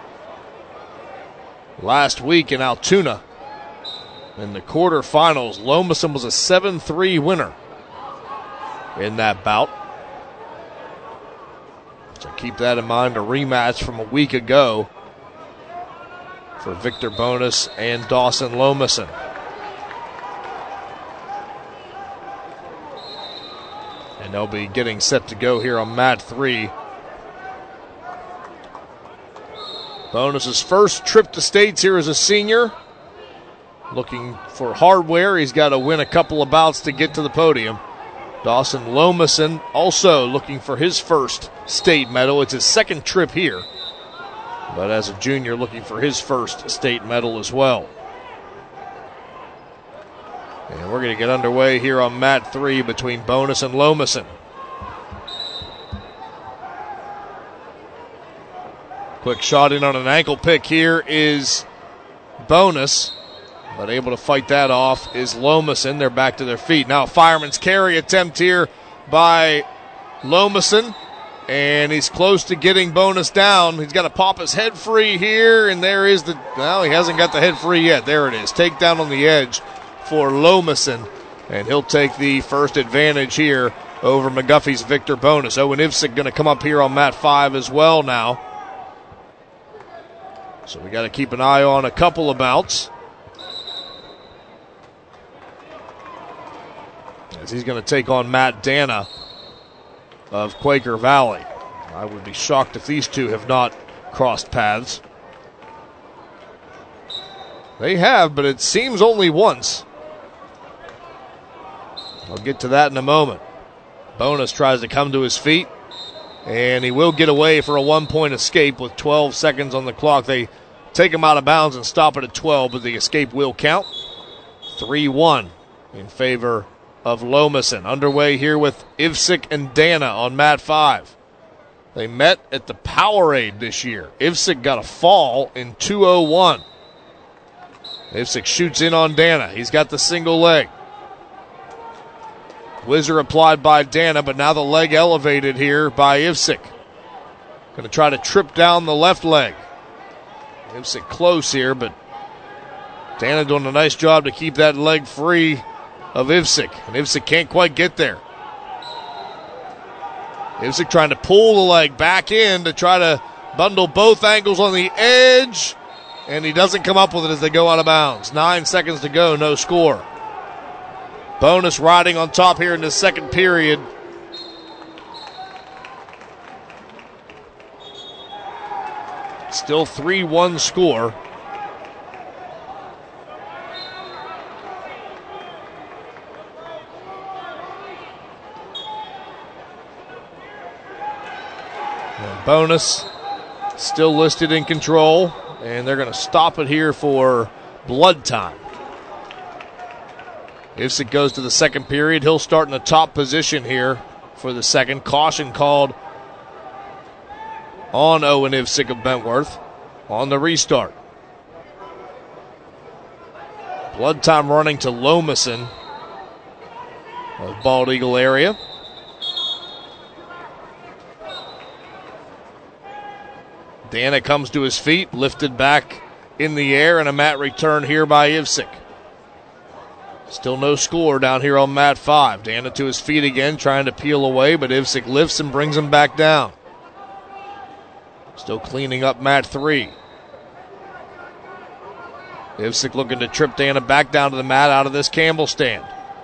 Speaker 6: last week in Altoona in the quarterfinals. Lomason was a 7-3 winner in that bout. So keep that in mind, a rematch from a week ago for Victor Bonus and Dawson Lomason. And they'll be getting set to go here on mat 3. Bonus's first trip to states here as a senior. Looking for hardware. He's got to win a couple of bouts to get to the podium. Dawson Lomason also looking for his first state medal. It's his second trip here, but as a junior looking for his first state medal as well. And we're going to get underway here on mat 3 between Bonus and Lomason. Quick shot in on an ankle pick here is Bonus, but able to fight that off is Lomason. They're back to their feet. Now a fireman's carry attempt here by Lomason, and he's close to getting Bonus down. He's got to pop his head free here, and there is the, well, he hasn't got the head free yet. There it is. Takedown on the edge for Lomason, and he'll take the first advantage here over McGuffey's Victor Bonus. Owen Ivsic going to come up here on mat 5 as well now. So we got to keep an eye on a couple of bouts, as he's going to take on Matt Dana of Quaker Valley. I would be shocked if these two have not crossed paths. They have, but it seems only once. I'll get to that in a moment. Bonus tries to come to his feet, and he will get away for a 1-point escape with 12 seconds on the clock. They take him out of bounds and stop it at 12, but the escape will count. 3-1 in favor of Lomason. Underway here with Ivsic and Dana on mat 5. They met at the Powerade this year. Ivsic got a fall in 2:01. Ivsic shoots in on Dana. He's got the single leg. Whizzer applied by Dana, but now the leg elevated here by Ivsic. Going to try to trip down the left leg. Ivsic close here, but Dana doing a nice job to keep that leg free of Ivsic, and Ivsic can't quite get there. Ivsic trying to pull the leg back in to try to bundle both ankles on the edge, and he doesn't come up with it as they go out of bounds. 9 seconds to go, no score. Bonus riding on top here in the second period. Still 3-1 score. And Bonus still listed in control, and they're going to stop it here for blood time. Ivsic goes to the second period. He'll start in the top position here for the second. Caution called on Owen Ivsic of Bentworth on the restart. Blood time running to Lomason of Bald Eagle area. Dana comes to his feet, lifted back in the air, and a mat return here by Ivsic. Still no score down here on mat 5. Dana to his feet again, trying to peel away, but Ivsic lifts and brings him back down. Still cleaning up mat 3. Ivsic looking to trip Dana back down to the mat out of this Campbell stand.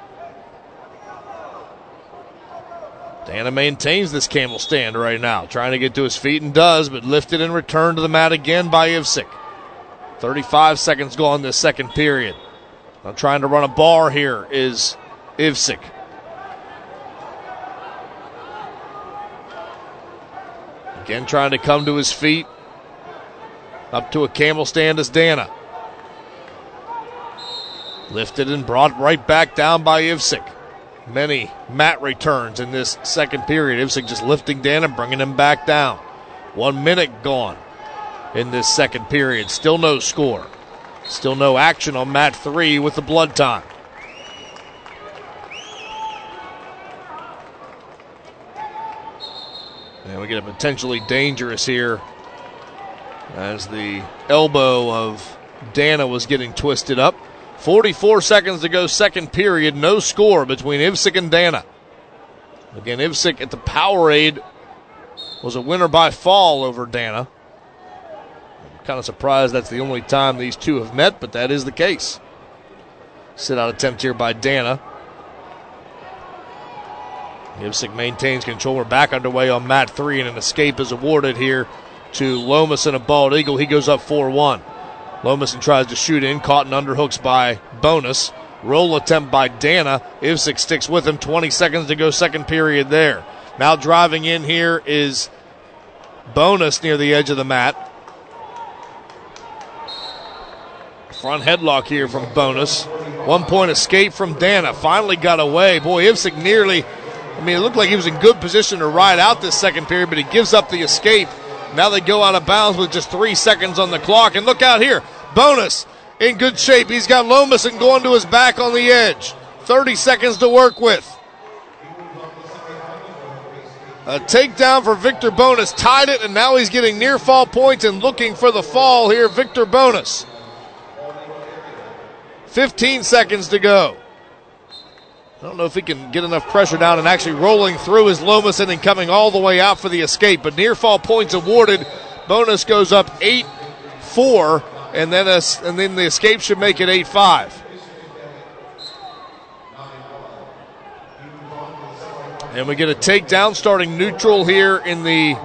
Speaker 6: Dana maintains this Campbell stand right now, trying to get to his feet and does, but lifted and returned to the mat again by Ivsic. 35 seconds gone this second period. Now trying to run a bar here is Ivsic. Again trying to come to his feet. Up to a camel stand is Dana. Lifted and brought right back down by Ivsic. Many mat returns in this second period. Ivsic just lifting Dana, bringing him back down. 1 minute gone in this second period. Still no score. Still no action on mat 3 with the blood time. And we get a potentially dangerous here as the elbow of Dana was getting twisted up. 44 seconds to go, second period. No score between Ivsic and Dana. Again, Ivsic at the Powerade was a winner by fall over Dana. I'm kind of surprised that's the only time these two have met, but that is the case. Sit-out attempt here by Dana. Ivsic maintains control. We're back underway on mat 3, and an escape is awarded here to Lomas and a bald eagle. He goes up 4-1. Lomason tries to shoot in, caught in underhooks by Bonus. Roll attempt by Dana. Ivsic sticks with him. 20 seconds to go, second period there. Now driving in here is Bonus near the edge of the mat. Front headlock here from Bonus. 1 point escape from Dana. Finally got away. Boy, Ivsic nearly, it looked like he was in good position to ride out this second period, but he gives up the escape. Now they go out of bounds with just 3 seconds on the clock. And look out here. Bonus in good shape. He's got Lomason going to his back on the edge. 30 seconds to work with. A takedown for Victor Bonus. Tied it, and now he's getting near fall points and looking for the fall here. Victor Bonus. 15 seconds to go. I don't know if he can get enough pressure down, and actually rolling through is Lomason and coming all the way out for the escape. But near fall points awarded. Bonus goes up 8-4, and then the escape should make it 8-5. And we get a takedown starting neutral here in the,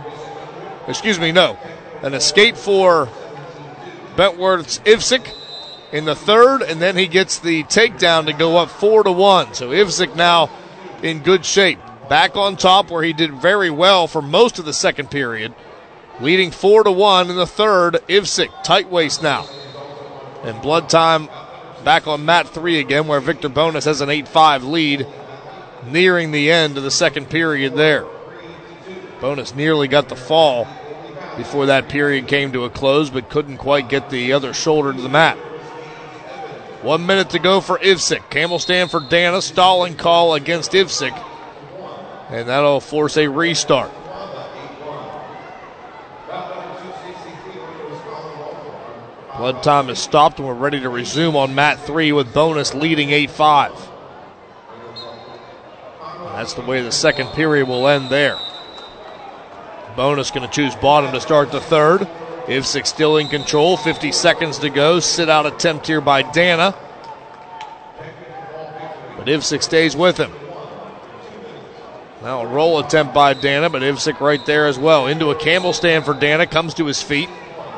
Speaker 6: an escape for Bentworth's Ivsic in the third, and then he gets the takedown to go up 4-1. So Ivsic now in good shape. Back on top where he did very well for most of the second period. Leading 4-1 in the third. Ivsic, tight waist now. And blood time back on mat 3 again, where Victor Bonus has an 8-5 lead. Nearing the end of the second period there. Bonus nearly got the fall before that period came to a close, but couldn't quite get the other shoulder to the mat. 1 minute to go for Ivsic. Camel stand for Dana. Stalling call against Ivsic. And that'll force a restart. Blood time is stopped, and we're ready to resume on mat 3 with Bonus leading 8-5. That's the way the second period will end there. Bonus going to choose bottom to start the third. Ivsic still in control. 50 seconds to go. Sit out attempt here by Dana. But Ivsic stays with him. Now a roll attempt by Dana, but Ivsic right there as well. Into a camel stand for Dana. Comes to his feet.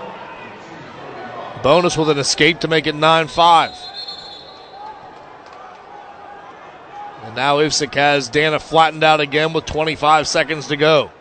Speaker 6: Bonus with an escape to make it 9-5. And now Ivsic has Dana flattened out again with 25 seconds to go.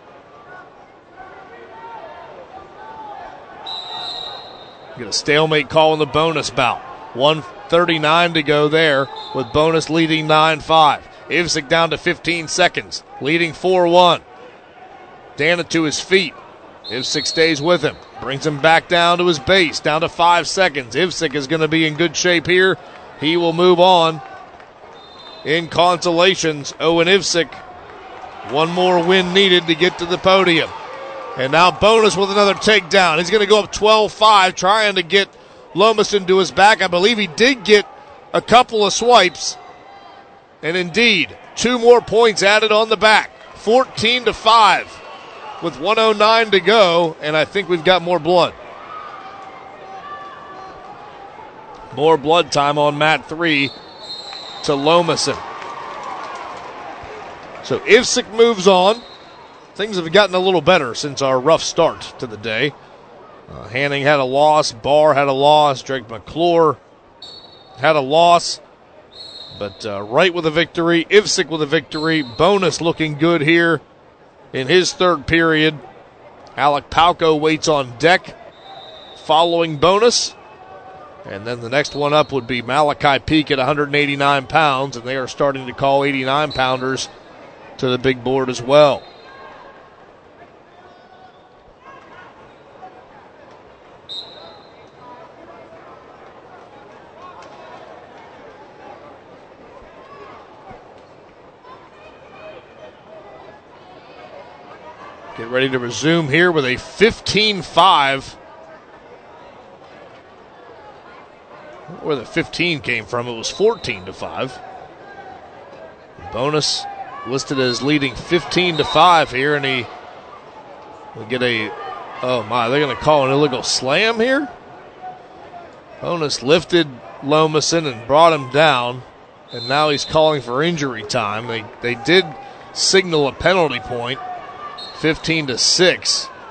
Speaker 6: Get a stalemate call in the Bonus bout. 1:39 to go there with Bonus leading 9-5. Ivsic down to 15 seconds, leading 4-1. Dana to his feet. Ivsic stays with him, brings him back down to his base, down to 5 seconds. Ivsic is going to be in good shape here. He will move on. In consolations, Owen Ivsic. One more win needed to get to the podium. And now Bonus with another takedown. He's going to go up 12-5, trying to get Lomason to his back. I believe he did get a couple of swipes. And indeed, 2 more points added on the back. 14-5 with 1:09 to go. And I think we've got more blood. More blood time on mat 3 to Lomason. So Ivsic moves on. Things have gotten a little better since our rough start to the day. Hanning had a loss. Barr had a loss. Drake McClure had a loss. But Wright with a victory. Ivsic with a victory. Bonus looking good here in his third period Alec Palco waits on deck following Bonus. And then the next one up would be Malachi Peak at 189 pounds, and they are starting to call 89-pounders to the big board as well. Get ready to resume here with a 15-5. Where the 15 came from, it was 14-5. Bonus listed as leading 15-5 here, and he will get a, oh my, they're going to call an illegal slam here? Bonus lifted Lomason and brought him down, and now he's calling for injury time. They did signal a penalty point, 15-6.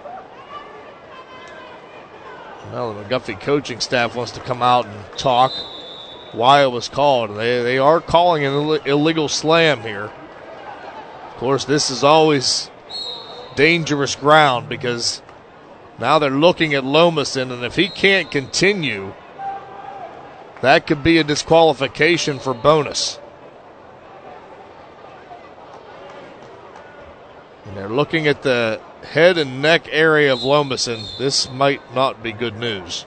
Speaker 6: Well, the McGuffey coaching staff wants to come out and talk why it was called. They are calling an illegal slam here. Of course, this is always dangerous ground because now they're looking at Lomason, and if he can't continue, that could be a disqualification for Bonus. And they're looking at the head and neck area of Lomason. This might not be good news.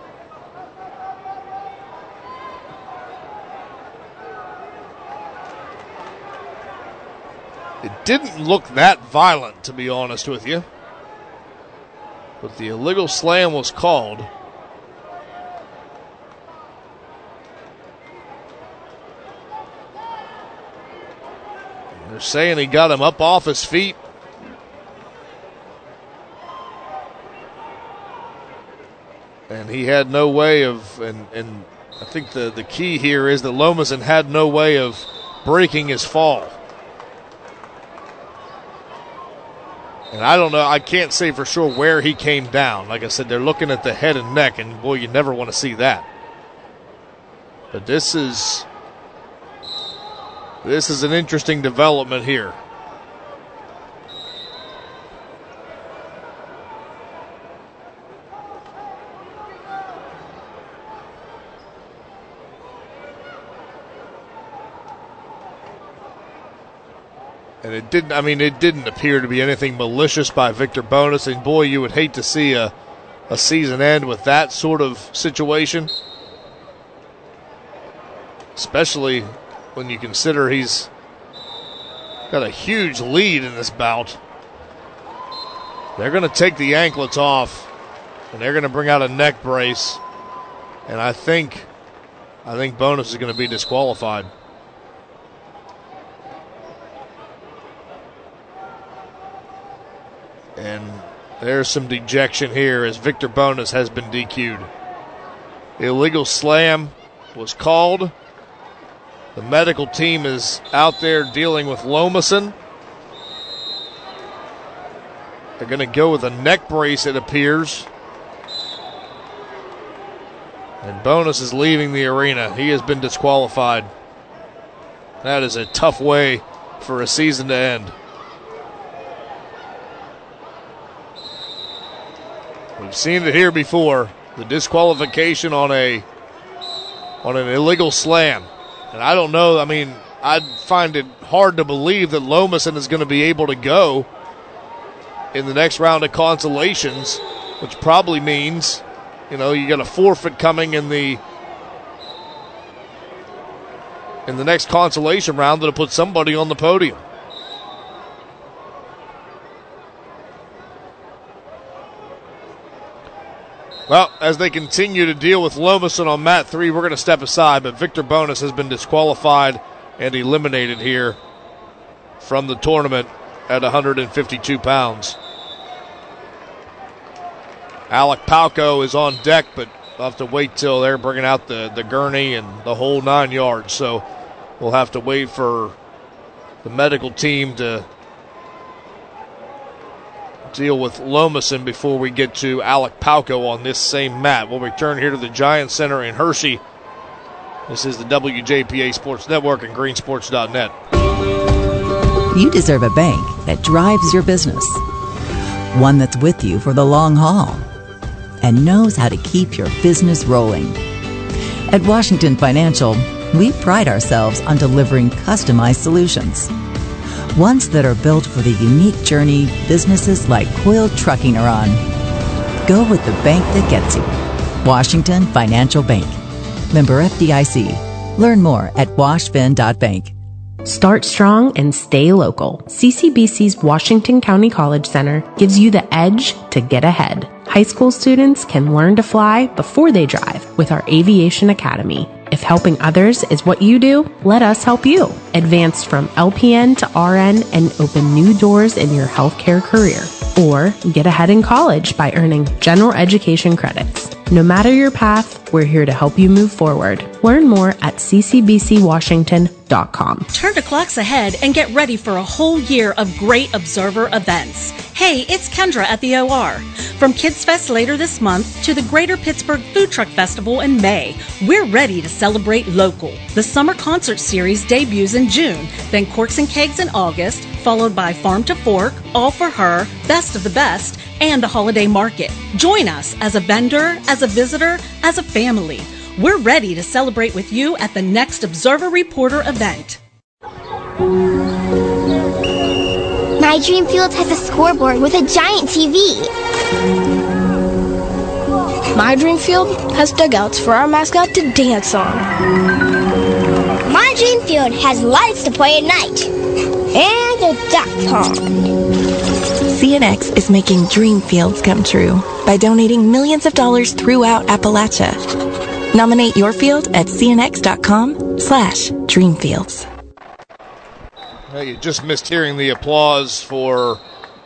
Speaker 6: It didn't look that violent, to be honest with you. But the illegal slam was called. They're saying he got him up off his feet. And he had no way of, and I think the key here is that Lomason had no way of breaking his fall. And I don't know, I can't say for sure where he came down. Like I said, they're looking at the head and neck, and boy, you never want to see that. But this is an interesting development here. And it didn't appear to be anything malicious by Victor Bonus. And boy, you would hate to see a season end with that sort of situation. Especially when you consider he's got a huge lead in this bout. They're going to take the anklets off, and they're going to bring out a neck brace. And I think Bonus is going to be disqualified. And there's some dejection here as Victor Bonus has been DQ'd. The illegal slam was called. The medical team is out there dealing with Lomason. They're going to go with a neck brace, it appears. And Bonus is leaving the arena. He has been disqualified. That is a tough way for a season to end. We've seen it here before. The disqualification on an illegal slam. And I don't know, I'd find it hard to believe that Lomason is going to be able to go in the next round of consolations, which probably means, you got a forfeit coming in the next consolation round that'll put somebody on the podium. Well, as they continue to deal with Lomason on mat 3, we're going to step aside, but Victor Bonus has been disqualified and eliminated here from the tournament at 152 pounds. Alec Palco is on deck, but we'll have to wait till they're bringing out the gurney and the whole 9 yards, so we'll have to wait for the medical team to deal with Lomason before we get to Alec Palco on this same mat. We'll return here to the Giant Center in Hershey. This is the WJPA Sports Network and greensports.net.
Speaker 8: You deserve a bank that drives your business. one that's with you for the long haul, and knows how to keep your business rolling. At Washington Financial, we pride ourselves on delivering customized solutions, ones that are built for the unique journey businesses like Coyle Trucking are on. Go with the bank that gets you. Washington Financial Bank. Member FDIC. Learn more at washfin.bank.
Speaker 9: Start strong and stay local. CCBC's Washington County College Center gives you the edge to get ahead. High school students can learn to fly before they drive with our Aviation Academy. If helping others is what you do, let us help you. Advance from LPN to RN and open new doors in your healthcare career. Or get ahead in college by earning general education credits. No matter your path, we're here to help you move forward. Learn more at ccbcwashington.com.
Speaker 23: Turn the clocks ahead and get ready for a whole year of great Observer events. Hey, it's Kendra at the OR. From Kids Fest later this month to the Greater Pittsburgh Food Truck Festival in May, we're ready to celebrate local. The Summer Concert Series debuts in June, then Corks and Kegs in August, followed by Farm to Fork, All for Her, Best of the Best, and the Holiday Market. Join us as a vendor, as a visitor, as a family. We're ready to celebrate with you at the next Observer Reporter event.
Speaker 24: My Dream Field has a scoreboard with a giant TV.
Speaker 25: My Dream Field has dugouts for our mascot to dance on.
Speaker 24: My Dream Field has lights to play at night. And a duck pond.
Speaker 26: CNX is making dream fields come true by donating millions of dollars throughout Appalachia. Nominate your field at cnx.com/dreamfields.
Speaker 6: Hey, you just missed hearing the applause for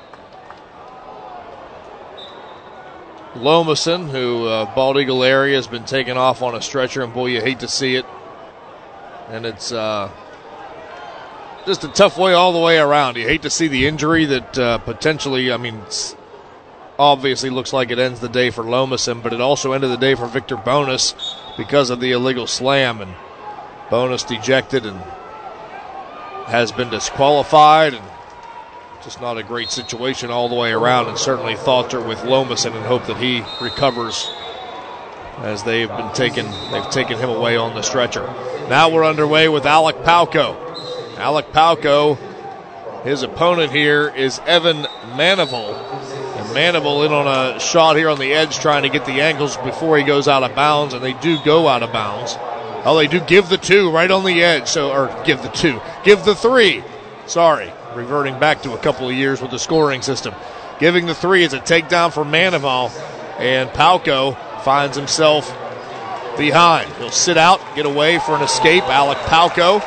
Speaker 6: Lomason, who Bald Eagle area has been taken off on a stretcher, and boy, you hate to see it. And it's just a tough way all the way around. You hate to see the injury that potentially, obviously looks like it ends the day for Lomason, but it also ended the day for Victor Bonus because of the illegal slam. And Bonus dejected and has been disqualified, and just not a great situation all the way around. And certainly thoughts are with Lomason and hope that he recovers, as they've taken him away on the stretcher. Now we're underway with Alec Palco. Alec Palco, his opponent here is Evan Manival. And Manival in on a shot here on the edge, trying to get the ankles before he goes out of bounds, and they do go out of bounds. Oh, they do give the two right on the edge. Give the three. Sorry, reverting back to a couple of years with the scoring system. Giving the three is a takedown for Manival, and Palco finds himself behind. He'll sit out, get away for an escape. Alec Palco.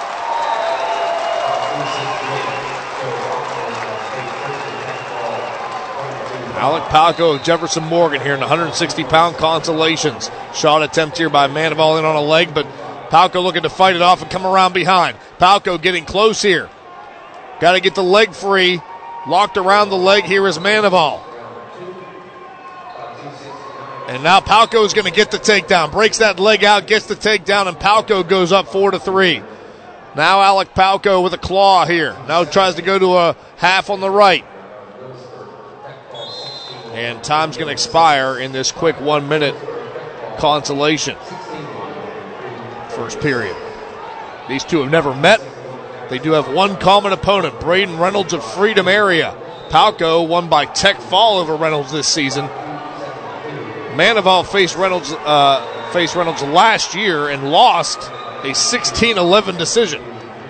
Speaker 6: Alec Palco of Jefferson Morgan here in the 160-pound consolations. Shot attempt here by Manival in on a leg, but Palco looking to fight it off and come around behind. Palco getting close here. Got to get the leg free. Locked around the leg here is Manival. And now Palco is going to get the takedown. Breaks that leg out, gets the takedown, and Palco goes up 4-3. Now Alec Palco with a claw here. Now tries to go to a half on the right. And time's going to expire in this quick 1 minute consolation. First period. These two have never met. They do have one common opponent, Braden Reynolds of Freedom area. Palco won by tech fall over Reynolds this season. Manival faced Reynolds last year and lost a 16-11 decision.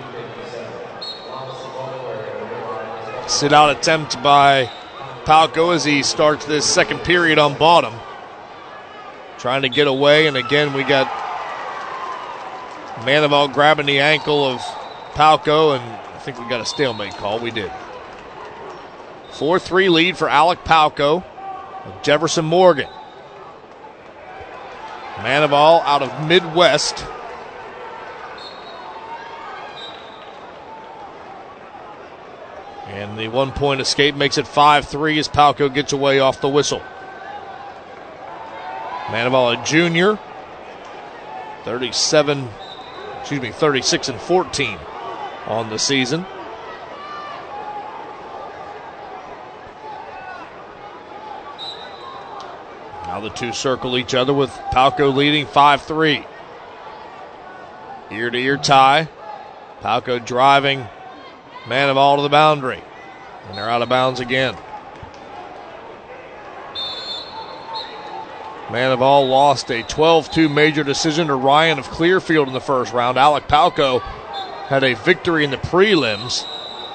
Speaker 6: Sit-out attempt by Palco as he starts this second period on bottom. Trying to get away, and again we got Manival grabbing the ankle of Palco, and I think we got a stalemate call. We did. 4-3 lead for Alec Palco of Jefferson Morgan. Manival out of Midwest. And the 1 point escape makes it 5-3 as Palco gets away off the whistle. Manival, a junior, 36-14 on the season. Now the two circle each other with Palco leading 5-3. Ear-to-ear tie. Palco driving Manival to the boundary. And they're out of bounds again. Manival lost a 12-2 major decision to Ryan of Clearfield in the first round. Alec Palco had a victory in the prelims.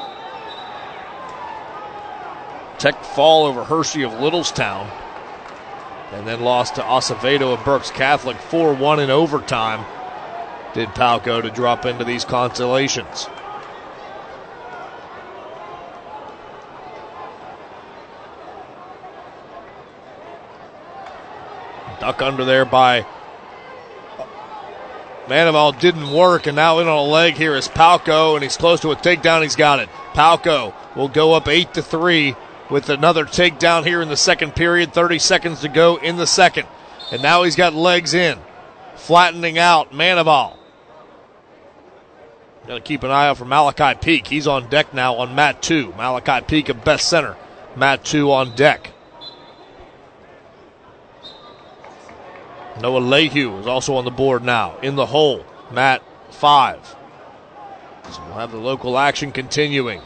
Speaker 6: Tech fall over Hershey of Littlestown. And then lost to Acevedo of Berks Catholic 4-1 in overtime. Did Palco to drop into these constellations. Duck under there by Manival didn't work, and now in on a leg here is Palco, and he's close to a takedown. He's got it. Palco will go up 8-3 with another takedown here in the second period. 30 seconds to go in the second. And now he's got legs in. Flattening out Manival. Got to keep an eye out for Malachi Peak. He's on deck now on mat 2. Malachi Peak of Best Center. Mat 2 on deck. Noah Lehue is also on the board now. In the hole, mat 5. So we'll have the local action continuing.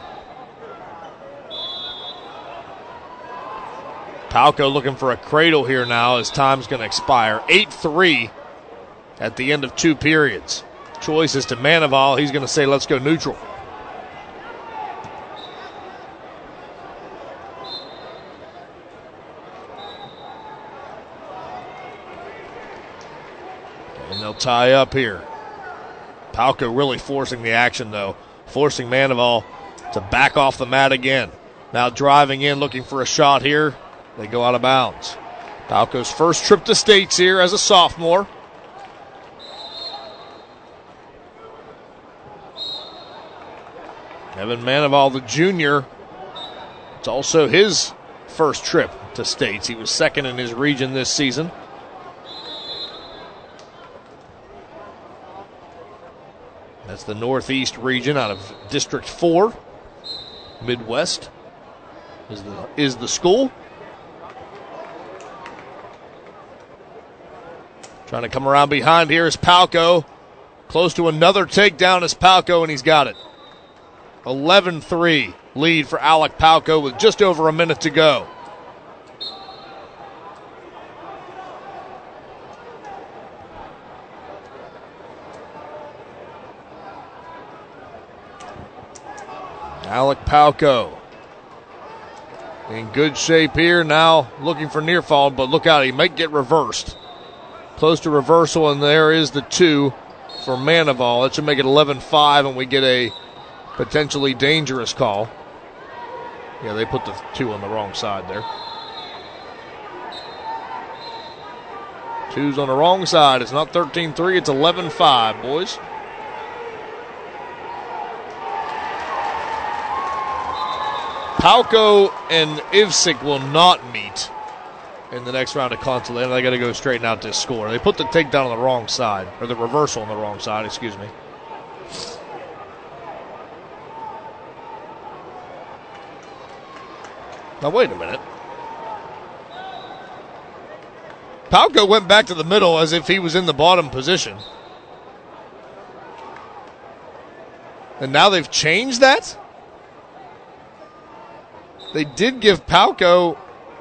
Speaker 6: Palco looking for a cradle here now as time's going to expire. 8-3 at the end of 2 periods. Choice is to Manival. He's going to say, let's go neutral. And they'll tie up here. Palco really forcing the action, though. Forcing Manival to back off the mat again. Now driving in, looking for a shot here. They go out of bounds. Palco's first trip to states here as a sophomore. Evan Manival, the junior. It's also his first trip to states. He was second in his region this season. That's the Northeast region out of District 4. Midwest is the school. Trying to come around behind here is Palco. Close to another takedown is Palco, and he's got it. 11-3 lead for Alec Palco with just over a minute to go. Alec Palco in good shape here. Now looking for near fall, but look out, he might get reversed. Close to reversal, and there is the 2 for Manival. That should make it 11-5, and we get a potentially dangerous call. Yeah, they put the 2 on the wrong side there. 2's on the wrong side. It's not 13-3, it's 11-5, boys. Palco and Ivsic will not meet in the next round of consolation. They got to go straighten out this score. They put the takedown on the wrong side, or the reversal on the wrong side, excuse me. Now, wait a minute. Palco went back to the middle as if he was in the bottom position. And now they've changed that? They did give Palco.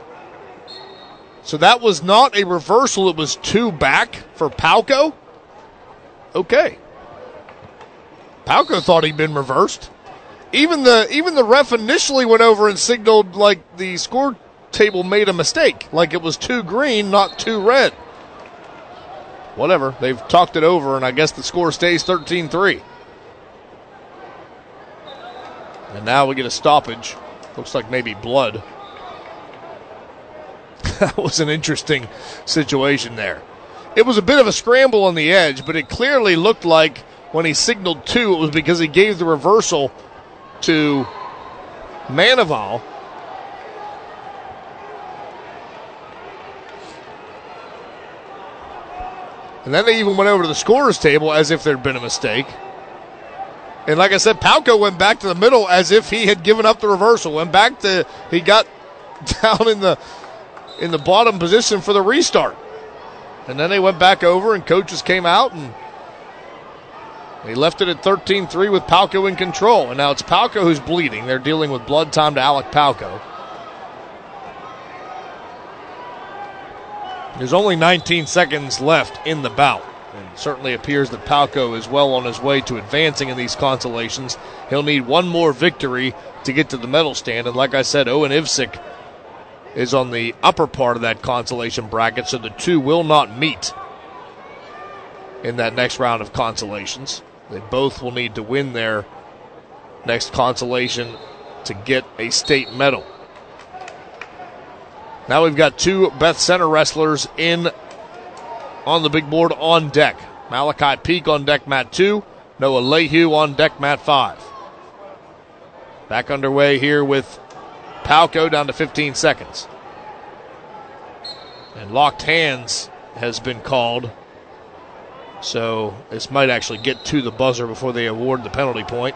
Speaker 6: So that was not a reversal. It was 2 back for Palco? Okay. Palco thought he'd been reversed. Even the ref initially went over and signaled like the score table made a mistake. Like it was 2 green, not 2 red. Whatever. They've talked it over, and I guess the score stays 13-3. And now we get a stoppage. Looks like maybe blood. That was an interesting situation there. It was a bit of a scramble on the edge, but it clearly looked like when he signaled 2, it was because he gave the reversal to Manival. And then they even went over to the scorer's table as if there'd been a mistake. And like I said, Palco went back to the middle as if he had given up the reversal. Went back to, he got down in the bottom position for the restart. And then they went back over and coaches came out and they left it at 13-3 with Palco in control. And now it's Palco who's bleeding. They're dealing with blood time to Alec Palco. There's only 19 seconds left in the bout. And it certainly appears that Palco is well on his way to advancing in these consolations. He'll need one more victory to get to the medal stand. And like I said, Owen Ivsick is on the upper part of that consolation bracket, so the two will not meet in that next round of consolations. They both will need to win their next consolation to get a state medal. Now we've got two Beth Center wrestlers in on the big board on deck. Malachi Peak on deck mat 2, Noah Lehue on deck mat 5. Back underway here with Palco down to 15 seconds. And locked hands has been called. So this might actually get to the buzzer before they award the penalty point.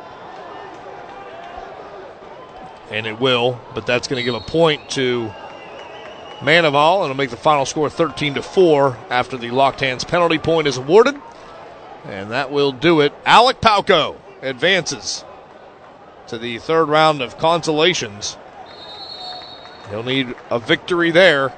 Speaker 6: And it will, but that's going to give a point to Manival, and it'll make the final score 13-4 after the locked hands penalty point is awarded. And that will do it. Alec Palco advances to the third round of consolations. He'll need a victory there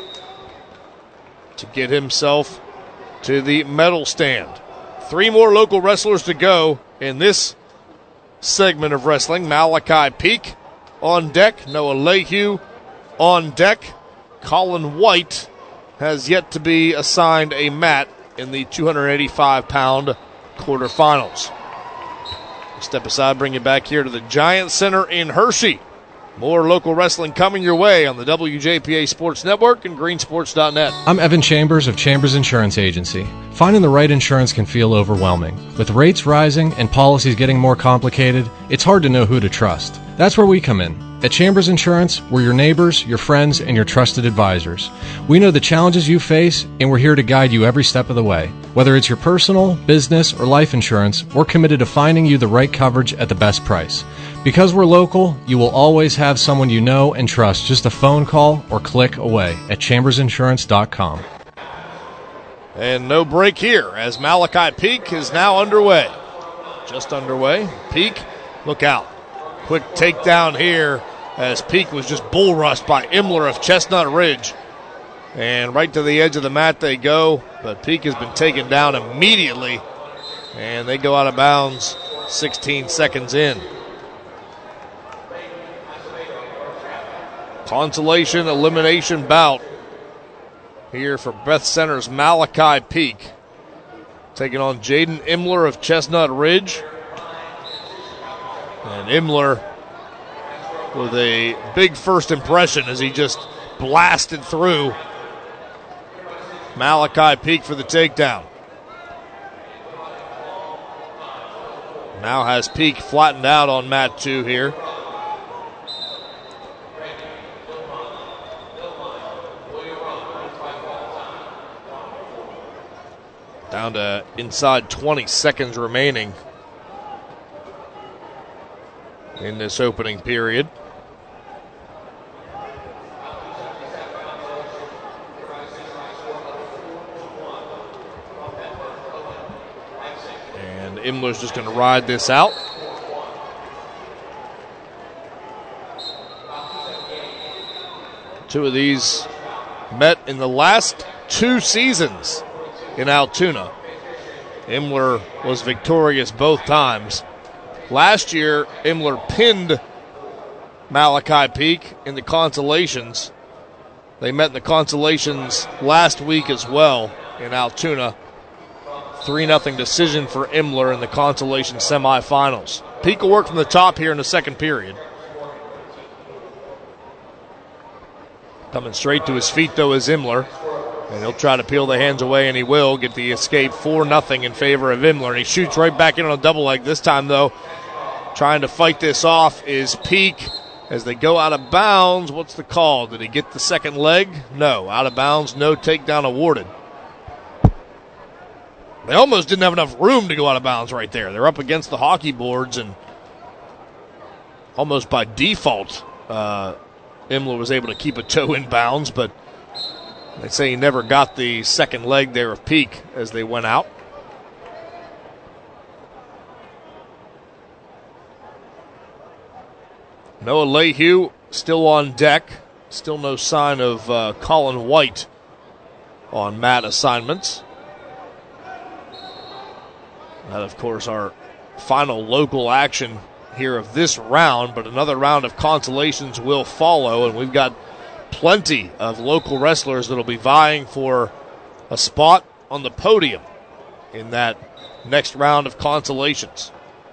Speaker 6: to get himself to the medal stand. 3 more local wrestlers to go in this segment of wrestling. Malachi Peak on deck, Noah Lehue on deck. Colin White has yet to be assigned a mat in the 285-pound quarterfinals. Step aside, bring you back here to the Giant Center in Hershey. More local wrestling coming your way on the WJPA Sports Network and greensports.net.
Speaker 1: I'm Evan Chambers of Chambers Insurance Agency. Finding the right insurance can feel overwhelming. With rates rising and policies getting more complicated, it's hard to know who to trust. That's where we come in. At Chambers Insurance, we're your neighbors, your friends, and your trusted advisors. We know the challenges you face, and we're here to guide you every step of the way. Whether it's your personal, business, or life insurance, we're committed to finding you the right coverage at the best price. Because we're local, you will always have someone you know and trust just a phone call or click away at chambersinsurance.com.
Speaker 6: And no break here as Malachi Peak is now underway. Just underway. Peak, look out. Quick takedown here as Peak was just bull rushed by Imler of Chestnut Ridge. And right to the edge of the mat they go, but Peak has been taken down immediately. And they go out of bounds 16 seconds in. Consolation elimination bout here for Beth Center's Malachi Peak. Taking on Jaden Imler of Chestnut Ridge. And Imler with a big first impression as he just blasted through Malachi Peak for the takedown. Now has Peak flattened out on mat 2 here. Down to inside 20 seconds remaining in this opening period. And Imler's just going to ride this out. Two of these met in the last 2 seasons in Altoona. Imler was victorious both times. Last year, Imler pinned Malachi Peak in the consolations. They met in the consolations last week as well in Altoona. 3-0 decision for Imler in the consolation semifinals. Peak will work from the top here in the second period. Coming straight to his feet, though, is Imler. And he'll try to peel the hands away, and he will get the escape 4-0 in favor of Imler. And he shoots right back in on a double leg. This time, though, trying to fight this off is Peak. As they go out of bounds, what's the call? Did he get the second leg? No. Out of bounds, no takedown awarded. They almost didn't have enough room to go out of bounds right there. They're up against the hockey boards, and almost by default, Imler was able to keep a toe in bounds, but They say he never got the second leg there of Peak as they went out. Noah Lehue still on deck. Still no sign of Colin White on mat assignments. That, of course, our final local action here of this round, but another round of consolations will follow, and we've got plenty of local wrestlers that will be vying for a spot on the podium in that next round of consolations.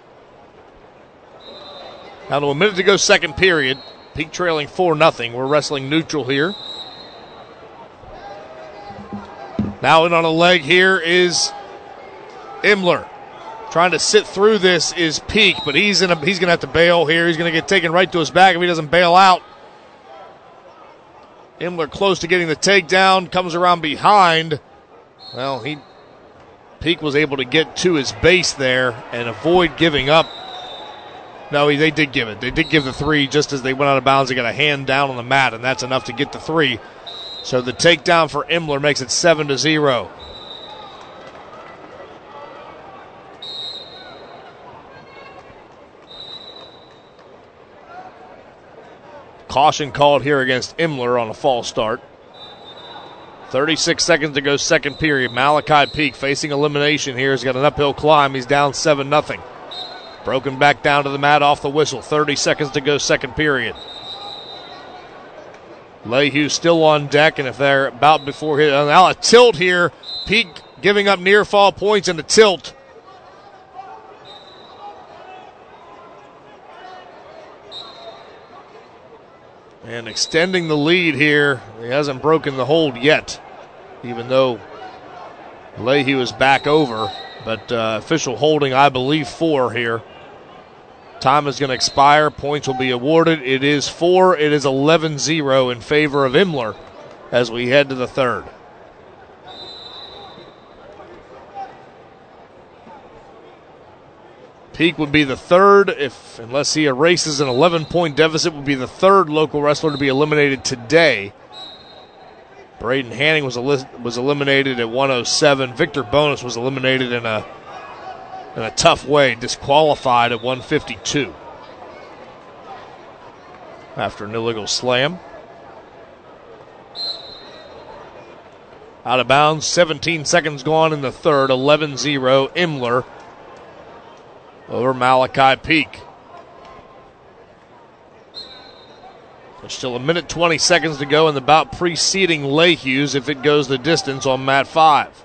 Speaker 6: Now to a minute to go, second period. Peak trailing 4-0. We're wrestling neutral here. Now in on a leg here is Imler. Trying to sit through this is Peak, but he's going to have to bail here. He's going to get taken right to his back if he doesn't bail out. Imler close to getting the takedown, comes around behind. Well, Peak was able to get to his base there and avoid giving up. No, they did give it. They did give the 3 just as they went out of bounds. They got a hand down on the mat, and that's enough to get the 3. So the takedown for Imler makes it 7-0. Caution called here against Imler on a false start. 36 seconds to go, second period. Malachi Peak facing elimination here. He's got an uphill climb. He's down 7-0. Broken back down to the mat off the whistle. 30 seconds to go, second period. Lehue still on deck, and if they're about before hit, now a tilt here. Peak giving up near fall points in the tilt. And extending the lead here. He hasn't broken the hold yet, even though Lehue is back over. But official holding, I believe, 4 here. Time is going to expire. Points will be awarded. It is 4. It is 11-0 in favor of Imler as we head to the third. Peak would be the third, unless he erases an 11-point deficit, would be the third local wrestler to be eliminated today. Braden Hanning was eliminated at 107. Victor Bonus was eliminated in a tough way, disqualified at 152 after an illegal slam. Out of bounds, 17 seconds gone in the third, 11-0, Imler over Malachi Peak. There's still a minute 20 seconds to go in the bout preceding Lehue's if it goes the distance on mat 5.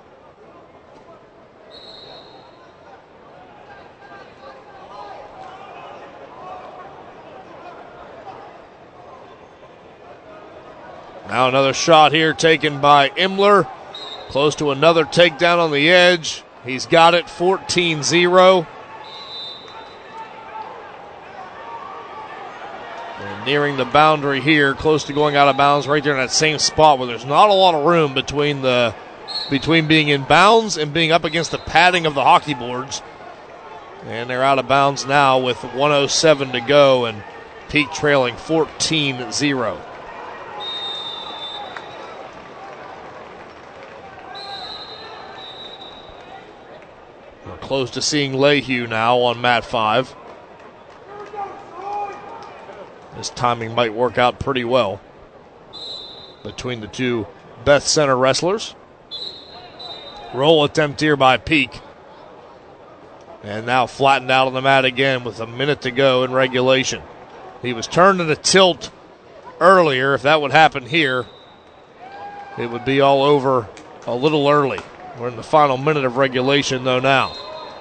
Speaker 6: Now another shot here taken by Imler. Close to another takedown on the edge. He's got it, 14-0. And nearing the boundary here, close to going out of bounds right there in that same spot where there's not a lot of room between being in bounds and being up against the padding of the hockey boards. And they're out of bounds now with 1:07 to go and Peak trailing 14-0. We're close to seeing Lehue now on mat 5. This timing might work out pretty well between the two Beth Center wrestlers. Roll attempt here by Peak. And now flattened out on the mat again with a minute to go in regulation. He was turned in a tilt earlier. If that would happen here, it would be all over a little early. We're in the final minute of regulation, though, now.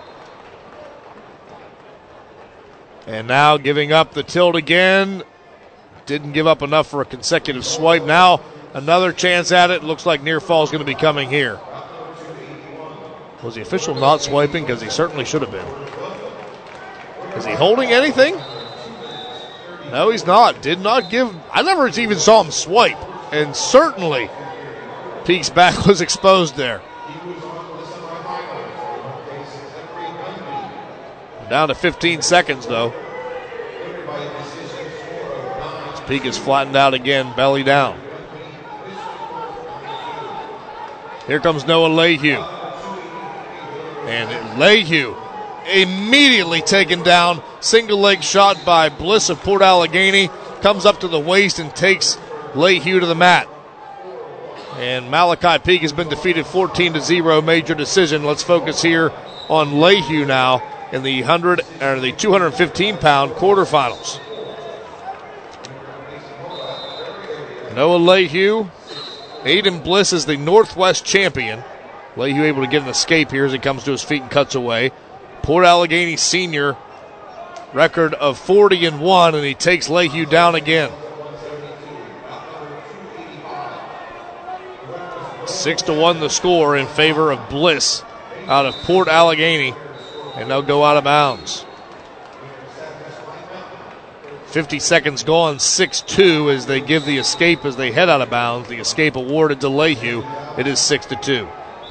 Speaker 6: And now giving up the tilt again. Didn't give up enough for a consecutive swipe. Now another chance at it. Looks like near fall is going to be coming here. Was the official not swiping? Because he certainly should have been. Is he holding anything? No, he's not. Did not give. I never even saw him swipe. And certainly Peak's back was exposed there. Down to 15 seconds, though. Peak is flattened out again, belly down. Here comes Noah Leyhue. And Leyhue immediately taken down. Single leg shot by Bliss of Port Allegheny. Comes up to the waist and takes Leyhue to the mat. And Malachi Peak has been defeated 14-0, major decision. Let's focus here on Leyhue now in the 215-pound quarterfinals. Noah Leyhue, Aiden Bliss is the Northwest champion. Leyhue able to get an escape here as he comes to his feet and cuts away. Port Allegheny senior, record of 40-1, and he takes Leyhue down again. 6-1 the score in favor of Bliss out of Port Allegheny, and they'll go out of bounds. 50 seconds gone, 6-2 as they give the escape as they head out of bounds. The escape awarded to Leyhue. It is 6-2.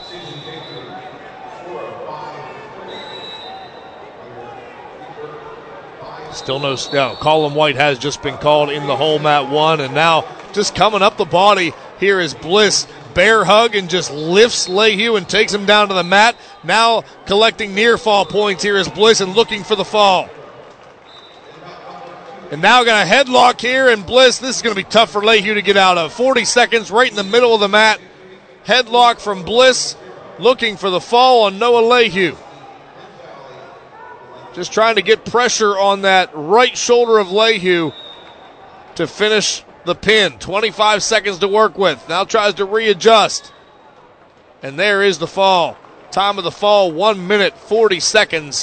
Speaker 6: Still no, Colin White has just been called in the hole, mat 1, and now just coming up the body here is Bliss. Bear hug and just lifts Leyhue and takes him down to the mat. Now collecting near fall points here is Bliss and looking for the fall. And now got a headlock here, and Bliss, this is going to be tough for Leyhue to get out of. 40 seconds right in the middle of the mat. Headlock from Bliss, looking for the fall on Noah Leyhue. Just trying to get pressure on that right shoulder of Leyhue to finish the pin. 25 seconds to work with. Now tries to readjust. And there is the fall. Time of the fall, 1 minute, 40 seconds.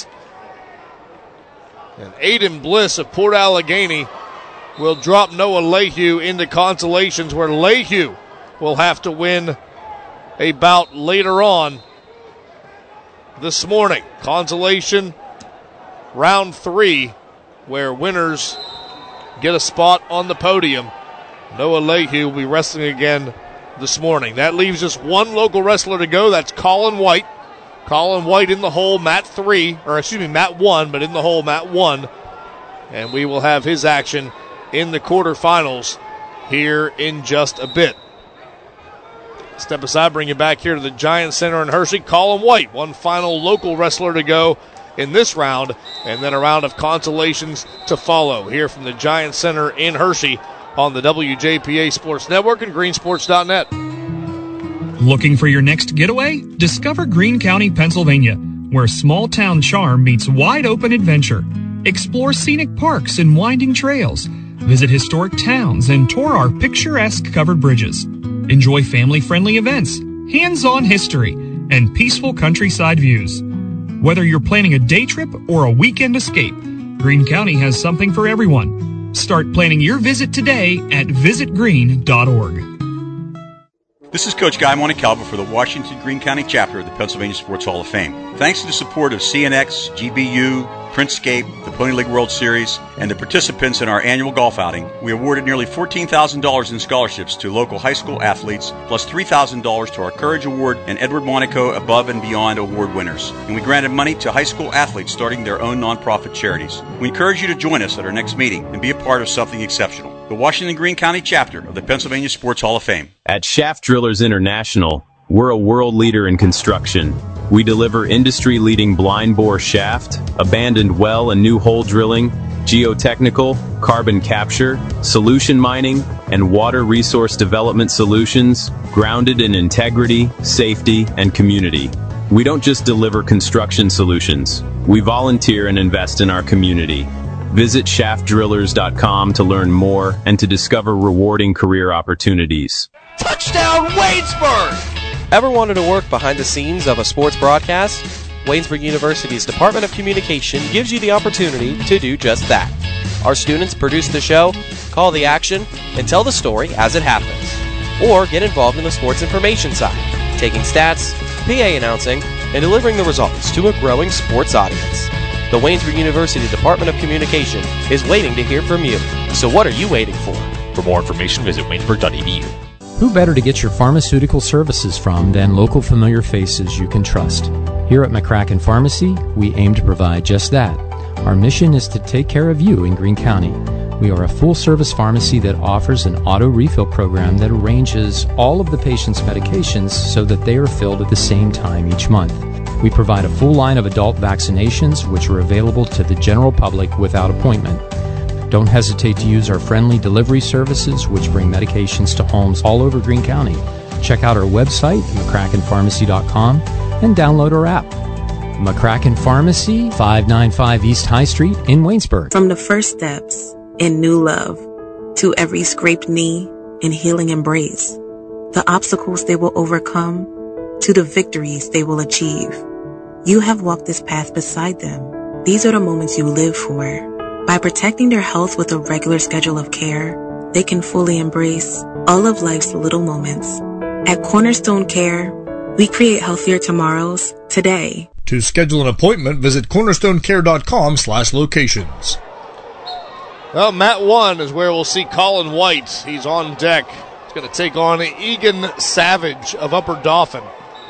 Speaker 6: And Aiden Bliss of Port Allegheny will drop Noah Leyhue into consolations, where Leyhue will have to win a bout later on this morning. Consolation round 3, where winners get a spot on the podium. Noah Leyhue will be wrestling again this morning. That leaves just one local wrestler to go. That's Colin White. Colin White in the hole, mat 1, but in the hole, mat 1. And we will have his action in the quarterfinals here in just a bit. Step aside, bring you back here to the Giant Center in Hershey. Colin White, one final local wrestler to go in this round, and then a round of consolations to follow here from the Giant Center in Hershey on the WJPA Sports Network and greensports.net.
Speaker 4: Looking for your next getaway? Discover Greene County, Pennsylvania, where small-town charm meets wide-open adventure. Explore scenic parks and winding trails. Visit historic towns and tour our picturesque covered bridges. Enjoy family-friendly events, hands-on history, and peaceful countryside views. Whether you're planning a day trip or a weekend escape, Greene County has something for everyone. Start planning your visit today at visitgreene.org.
Speaker 5: This is Coach Guy Montecalvo for the Washington Greene County chapter of the Pennsylvania Sports Hall of Fame. Thanks to the support of CNX, GBU, Printscape, the Pony League World Series, and the participants in our annual golf outing, we awarded nearly $14,000 in scholarships to local high school athletes, plus $3,000 to our Courage Award and Edward Monaco Above and Beyond Award winners. And we granted money to high school athletes starting their own nonprofit charities. We encourage you to join us at our next meeting and be a part of something exceptional. The Washington Greene County chapter of the Pennsylvania Sports Hall of Fame.
Speaker 10: At Shaft Drillers International, we're a world leader in construction. We deliver industry-leading blind bore shaft, abandoned well and new hole drilling, geotechnical, carbon capture, solution mining, and water resource development solutions grounded in integrity, safety, and community. We don't just deliver construction solutions. We volunteer and invest in our community. Visit shaftdrillers.com to learn more and to discover rewarding career opportunities.
Speaker 11: Touchdown, Waynesburg! Ever wanted to work behind the scenes of a sports broadcast? Waynesburg University's Department of Communication gives you the opportunity to do just that. Our students produce the show, call the action, and tell the story as it happens. Or get involved in the sports information side, taking stats, PA announcing, and delivering the results to a growing sports audience. The Waynesburg University Department of Communication is waiting to hear from you. So what are you waiting for?
Speaker 12: For more information, visit waynesburg.edu.
Speaker 13: Who better to get your pharmaceutical services from than local familiar faces you can trust? Here at McCracken Pharmacy, we aim to provide just that. Our mission is to take care of you in Greene County. We are a full-service pharmacy that offers an auto refill program that arranges all of the patient's medications so that they are filled at the same time each month. We provide a full line of adult vaccinations, which are available to the general public without appointment. Don't hesitate to use our friendly delivery services, which bring medications to homes all over Greene County. Check out our website, McCrackenPharmacy.com, and download our app. McCracken Pharmacy, 595 East High Street in Waynesburg.
Speaker 14: From the first steps in new love to every scraped knee and healing embrace, the obstacles they will overcome to the victories they will achieve. You have walked this path beside them. These are the moments you live for. By protecting their health with a regular schedule of care, they can fully embrace all of life's little moments. At Cornerstone Care, we create healthier tomorrows today.
Speaker 6: To schedule an appointment, visit cornerstonecare.com/locations. Well, Mat 1 is where we'll see Colin White. He's on deck. He's going to take on Egan Savage of Upper Dauphin.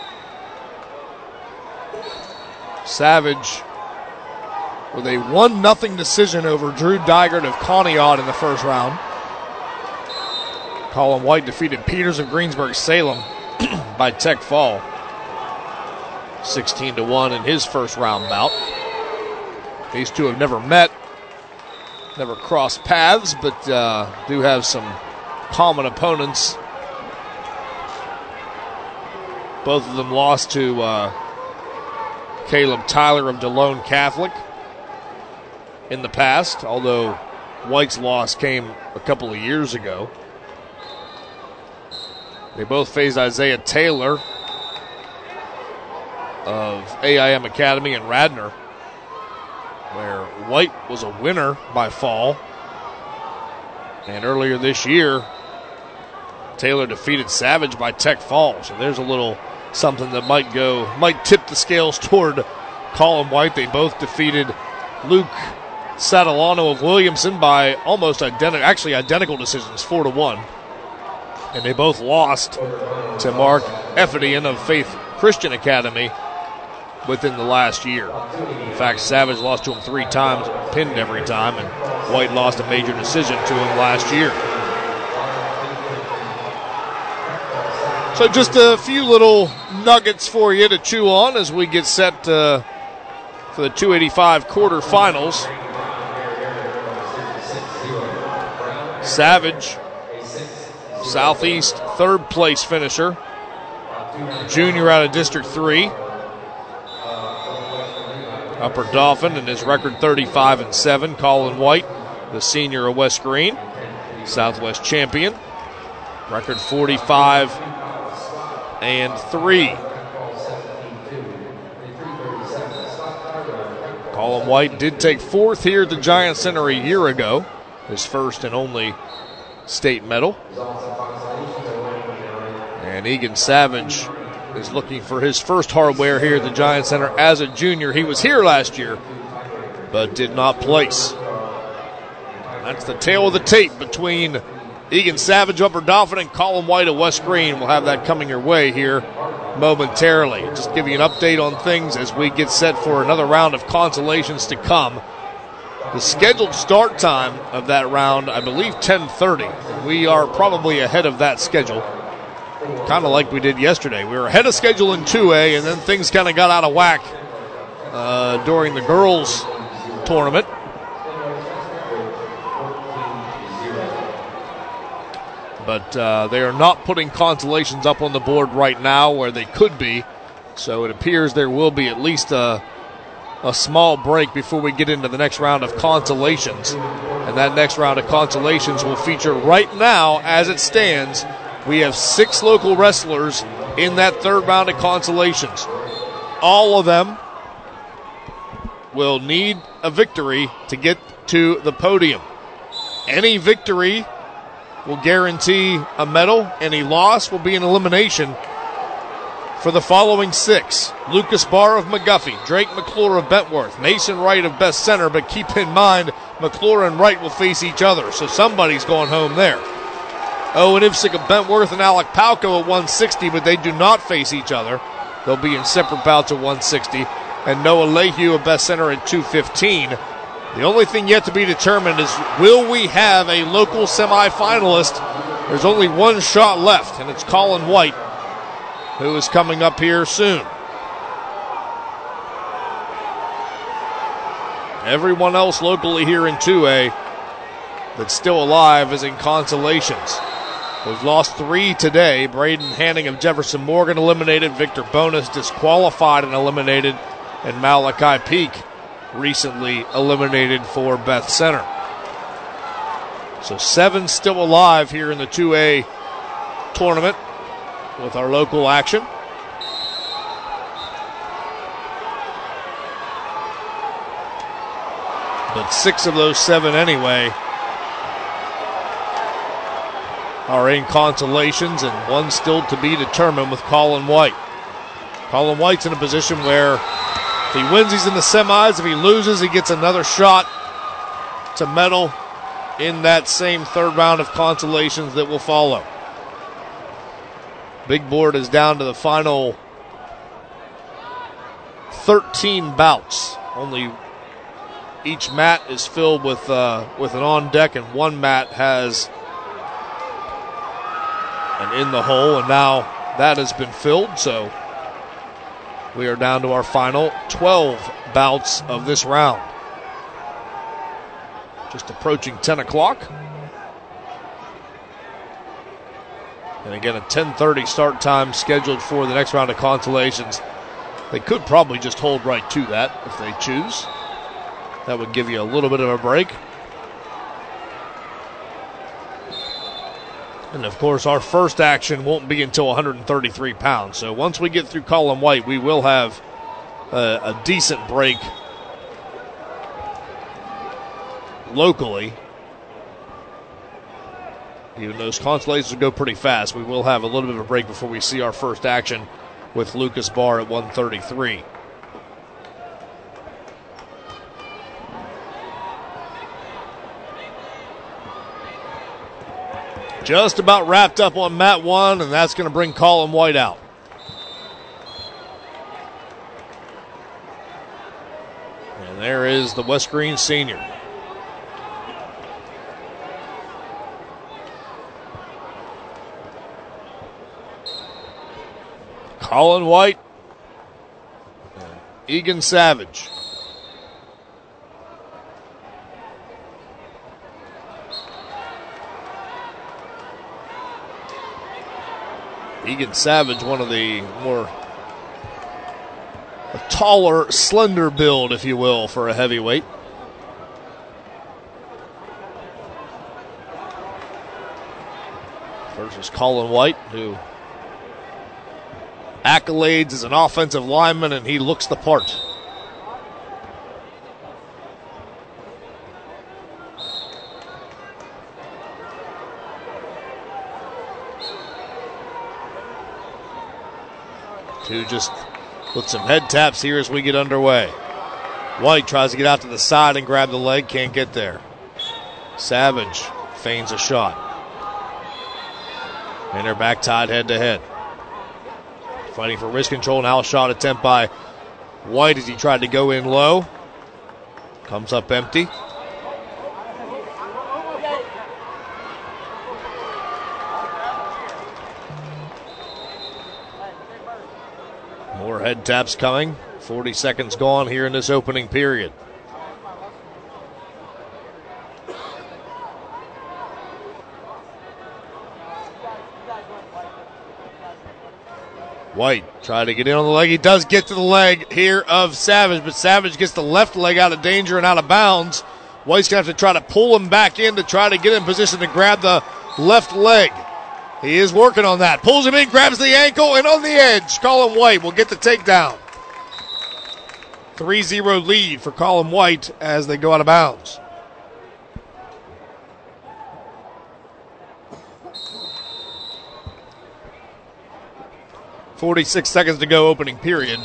Speaker 6: Savage with a 1-0 decision over Drew Dygert of Conneaut in the first round. Colin White defeated Peters of Greensburg-Salem by Tech Fall 16-1 in his first round bout. These two have never met, never crossed paths, but do have some common opponents. Both of them lost to Caleb Tyler of DeLone Catholic in the past, although White's loss came a couple of years ago. They both faced Isaiah Taylor of AIM Academy in Radnor, where White was a winner by fall. And earlier this year, Taylor defeated Savage by Tech Fall. So there's a little something that might tip the scales toward Colin White. They both defeated Luke Satellano of Williamson by almost identical decisions, 4-1. And they both lost to Mark Effidian of Faith Christian Academy within the last year. In fact, Savage lost to him 3 times, pinned every time, and White lost a major decision to him last year. So just a few little nuggets for you to chew on as we get set for the 285 quarterfinals. Savage, Southeast third place finisher, junior out of District 3. Upper Dauphin and his record 35-7. Colin White, the senior of West Greene, Southwest champion, record 45-3. Colin White did take 4th here at the Giant Center a year ago, his first and only state medal. And Egan Savage is looking for his first hardware here at the Giant Center as a junior. He was here last year, but did not place. That's the tale of the tape between Egan Savage, Upper Dauphin, and Colin White of West Greene. We'll have that coming your way here momentarily. Just give you an update on things as we get set for another round of consolations to come. The scheduled start time of that round, I believe 10:30. We are probably ahead of that schedule, kind of like we did yesterday. We were ahead of schedule in 2A, and then things kind of got out of whack during the girls' tournament. But they are not putting consolations up on the board right now where they could be, so it appears there will be at least a small break before we get into the next round of consolations. And that next round of consolations will feature right now, as it stands, we have 6 local wrestlers in that third round of consolations. All of them will need a victory to get to the podium. Any victory will guarantee a medal. Any loss will be an elimination for the following 6. Lucas Barr of McGuffey, Drake McClure of Bentworth, Mason Wright of Best Center, but keep in mind McClure and Wright will face each other, so somebody's going home there. Owen Ipsick of Bentworth and Alec Palco at 160, but they do not face each other. They'll be in separate bouts at 160. And Noah Lehue of Best Center at 215 The only thing yet to be determined is, will we have a local semifinalist? There's only one shot left, and it's Colin White, who is coming up here soon. Everyone else locally here in 2A that's still alive is in consolations. We've lost 3 today. Braden Hanning of Jefferson Morgan eliminated, Victor Bonus disqualified and eliminated, and Malachi Peak recently eliminated for Beth Center. So 7 still alive here in the 2A tournament with our local action. But 6 of those 7 anyway are in consolations, and 1 still to be determined with Colin White. Colin White's in a position where if he wins, he's in the semis. If he loses, he gets another shot to medal in that same third round of consolations that will follow. Big board is down to the final 13 bouts. Only each mat is filled with an on deck, and 1 mat has an in the hole, and now that has been filled. So we are down to our final 12 bouts of this round. Just approaching 10 o'clock. And again, a 10:30 start time scheduled for the next round of consolations. They could probably just hold right to that if they choose. That would give you a little bit of a break. And of course, our first action won't be until 133 pounds. So once we get through Colin White, we will have a decent break locally. Even those consolations will go pretty fast, we will have a little bit of a break before we see our first action with Lucas Barr at 133. Just about wrapped up on mat 1, and that's going to bring Colin White out. And there is the West Green senior. Colin White and Egan Savage. Egan Savage, one of the a taller, slender build, if you will, for a heavyweight. Versus Colin White, who accolades as an offensive lineman, and he looks the part. Two just with some head taps here as we get underway. White tries to get out to the side and grab the leg, can't get there. Savage feigns a shot. And they're back tied head to head. Fighting for wrist control, now a shot attempt by White as he tried to go in low. Comes up empty. More head taps coming. 40 seconds gone here in this opening period. White trying to get in on the leg. He does get to the leg here of Savage, but Savage gets the left leg out of danger and out of bounds. White's going to have to try to pull him back in to try to get in position to grab the left leg. He is working on that. Pulls him in, grabs the ankle, and on the edge, Colin White will get the takedown. 3-0 lead for Colin White as they go out of bounds. .46 seconds to go, opening period.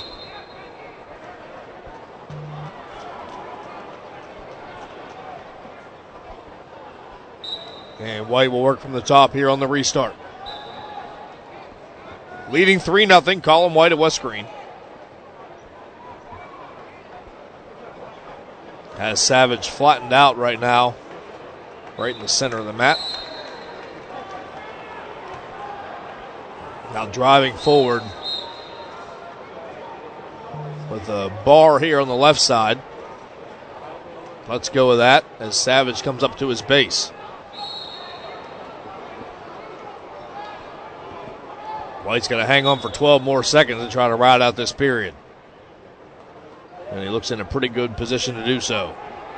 Speaker 6: And White will work from the top here on the restart. Leading 3-0, Colin White at West Green. Has Savage flattened out right now, right in the center of the mat. Now driving forward with a bar here on the left side. Let's go with that as Savage comes up to his base. White's going to hang on for 12 more seconds to try to ride out this period. And he looks in a pretty good position to do so.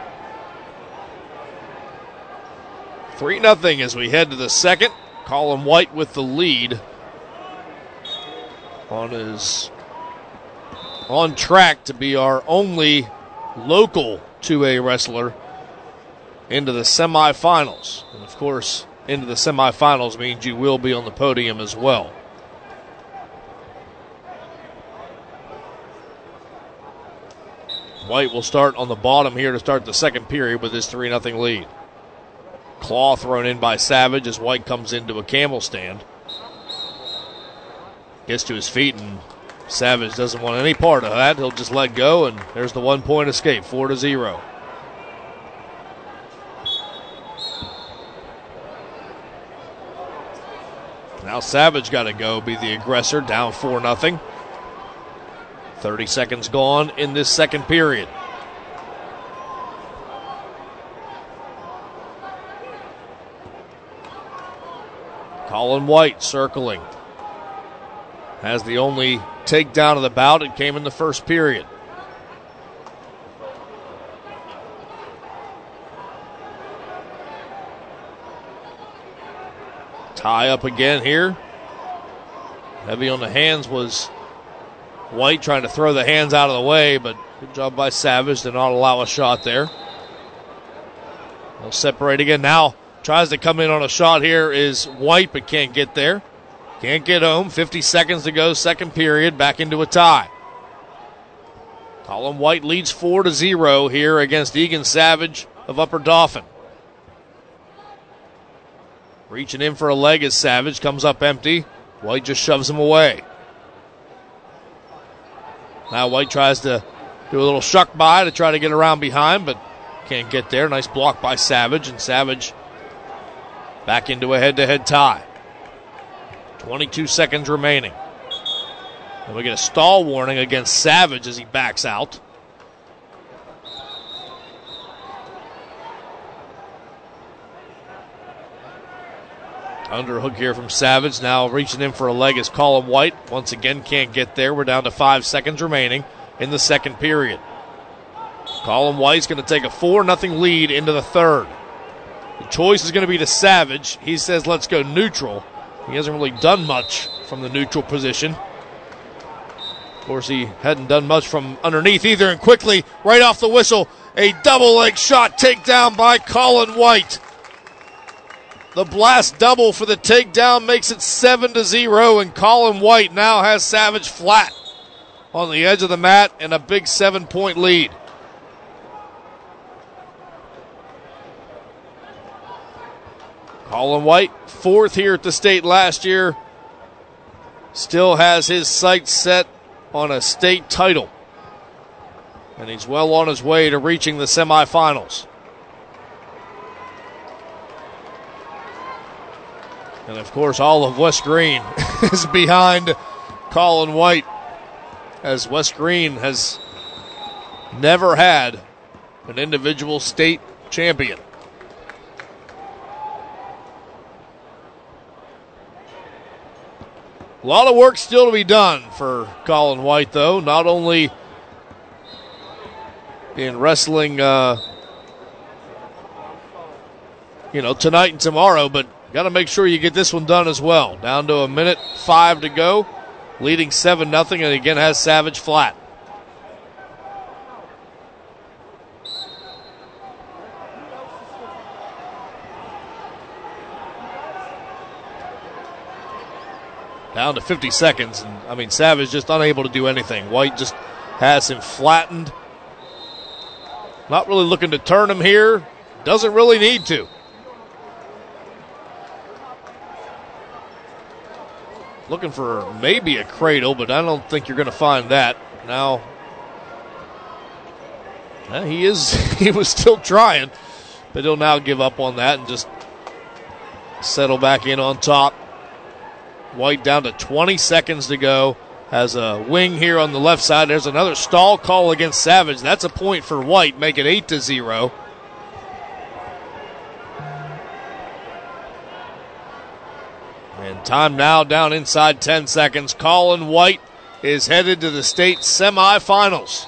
Speaker 6: 3-0 as we head to the second. Colin White with the lead. On track to be our only local 2A wrestler into the semifinals. And of course, into the semifinals means you will be on the podium as well. White will start on the bottom here to start the second period with his 3-0 lead. Claw thrown in by Savage as White comes into a camel stand. Gets to his feet, and Savage doesn't want any part of that. He'll just let go, and there's the 1-point escape, 4-0. Now Savage got to go, be the aggressor, down 4-0. 30 seconds gone in this second period. Colin White circling. Has the only takedown of the bout. It came in the first period. Tie up again here. Heavy on the hands was White, trying to throw the hands out of the way, but good job by Savage to not allow a shot there. They'll separate again. Now tries to come in on a shot here is White, but can't get there. Can't get home. 50 seconds to go, second period, back into a tie. Colin White leads 4-0 here against Egan Savage of Upper Dauphin. Reaching in for a leg as Savage comes up empty. White just shoves him away. Now White tries to do a little shuck by to try to get around behind, but can't get there. Nice block by Savage, and Savage back into a head-to-head tie. 22 seconds remaining. And we get a stall warning against Savage as he backs out. Underhook here from Savage. Now reaching in for a leg is Colin White. Once again, can't get there. We're down to 5 seconds remaining in the second period. Colin White's going to take a 4-0 lead into the third. The choice is going to be to Savage. He says, let's go neutral. He hasn't really done much from the neutral position. Of course, he hadn't done much from underneath either. And quickly, right off the whistle, a double leg shot takedown by Colin White. The blast double for the takedown makes it 7-0, and Colin White now has Savage flat on the edge of the mat and a big 7-point lead. Colin White, fourth here at the state last year, still has his sights set on a state title, and he's well on his way to reaching the semifinals. And, of course, all of West Green is behind Colin White, as West Green has never had an individual state champion. A lot of work still to be done for Colin White, though, not only in wrestling, tonight and tomorrow, but got to make sure you get this one done as well. Down to 1:05 to go, leading 7-0, and again has Savage flat. Down to 50 seconds, and Savage just unable to do anything. White just has him flattened. Not really looking to turn him here. Doesn't really need to. Looking for maybe a cradle, but I don't think you're going to find that. Now He was still trying, but he'll now give up on that and just settle back in on top. White down to 20 seconds to go. Has a wing here on the left side. There's another stall call against Savage. That's a point for White. Make it 8-0. And time now down inside 10 seconds. Colin White is headed to the state semifinals.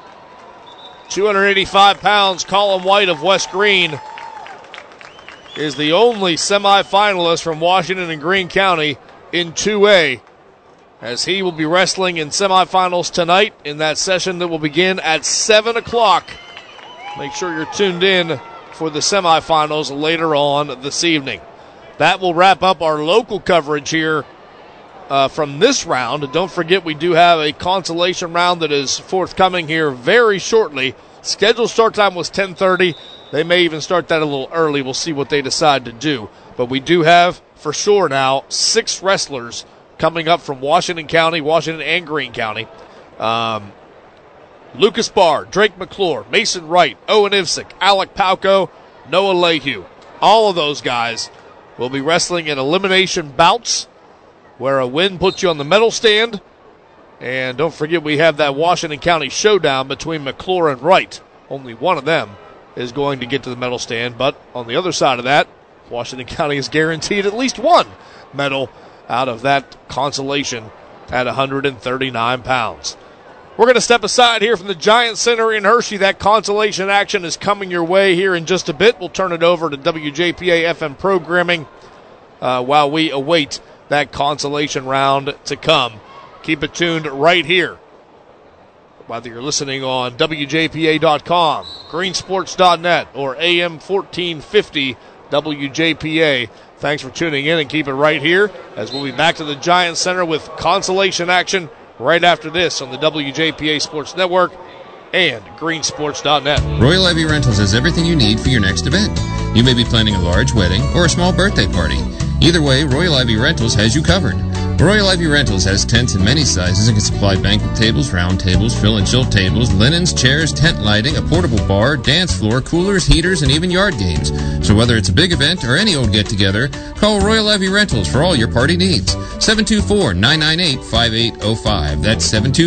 Speaker 6: 285 pounds, Colin White of West Greene is the only semifinalist from Washington and Greene County in 2A, as he will be wrestling in semifinals tonight in that session that will begin at 7 o'clock. Make sure you're tuned in for the semifinals later on this evening. That will wrap up our local coverage here from this round. And don't forget, we do have a consolation round that is forthcoming here very shortly. Scheduled start time was 10:30. They may even start that a little early. We'll see what they decide to do. But we do have, for sure now, 6 wrestlers coming up from Washington County, Washington and Greene County. Lucas Barr, Drake McClure, Mason Wright, Owen Ivsick, Alec Palco, Noah Lehue. All of those guys will be wrestling in elimination bouts where a win puts you on the medal stand. And don't forget, we have that Washington County showdown between McClure and Wright. Only one of them is going to get to the medal stand. But on the other side of that, Washington County is guaranteed at least one medal out of that consolation at 139 pounds. We're going to step aside here from the Giant Center in Hershey. That consolation action is coming your way here in just a bit. We'll turn it over to WJPA FM programming while we await that consolation round to come. Keep it tuned right here. Whether you're listening on WJPA.com, greensports.net, or AM 1450 WJPA, thanks for tuning in and keep it right here as we'll be back to the Giant Center with consolation action right after this on the WJPA Sports Network and greensports.net.
Speaker 15: Royal Ivy Rentals has everything you need for your next event. You may be planning a large wedding or a small birthday party. Either way, Royal Ivy Rentals has you covered. Royal Ivy Rentals has tents in many sizes and can supply banquet tables, round tables, fill and chill tables, linens, chairs, tent lighting, a portable bar, dance floor, coolers, heaters, and even yard games. So whether it's a big event or any old get-together, call Royal Ivy Rentals for all your party needs. 724-998-5805. That's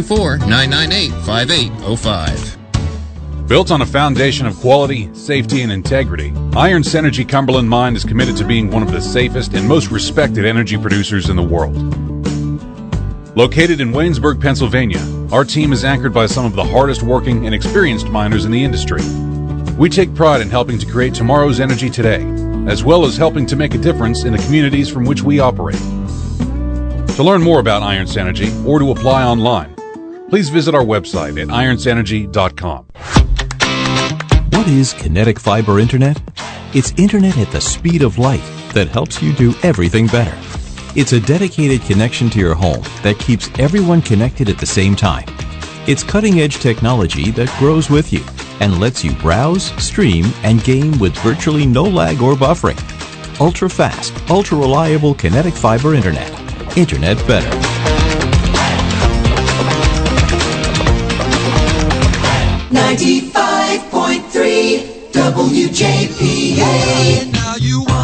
Speaker 15: 724-998-5805.
Speaker 16: Built on a foundation of quality, safety, and integrity, Iron Synergy Cumberland Mine is committed to being one of the safest and most respected energy producers in the world. Located in Waynesburg, Pennsylvania, our team is anchored by some of the hardest working and experienced miners in the industry. We take pride in helping to create tomorrow's energy today, as well as helping to make a difference in the communities from which we operate. To learn more about Iron Synergy or to apply online, please visit our website at ironsynergy.com.
Speaker 17: What is Kinetic Fiber Internet? It's internet at the speed of light that helps you do everything better. It's a dedicated connection to your home that keeps everyone connected at the same time. It's cutting-edge technology that grows with you and lets you browse, stream, and game with virtually no lag or buffering. Ultra-fast, ultra-reliable Kinetic Fiber Internet. Internet better.
Speaker 18: 95.3 WJPA. Now you want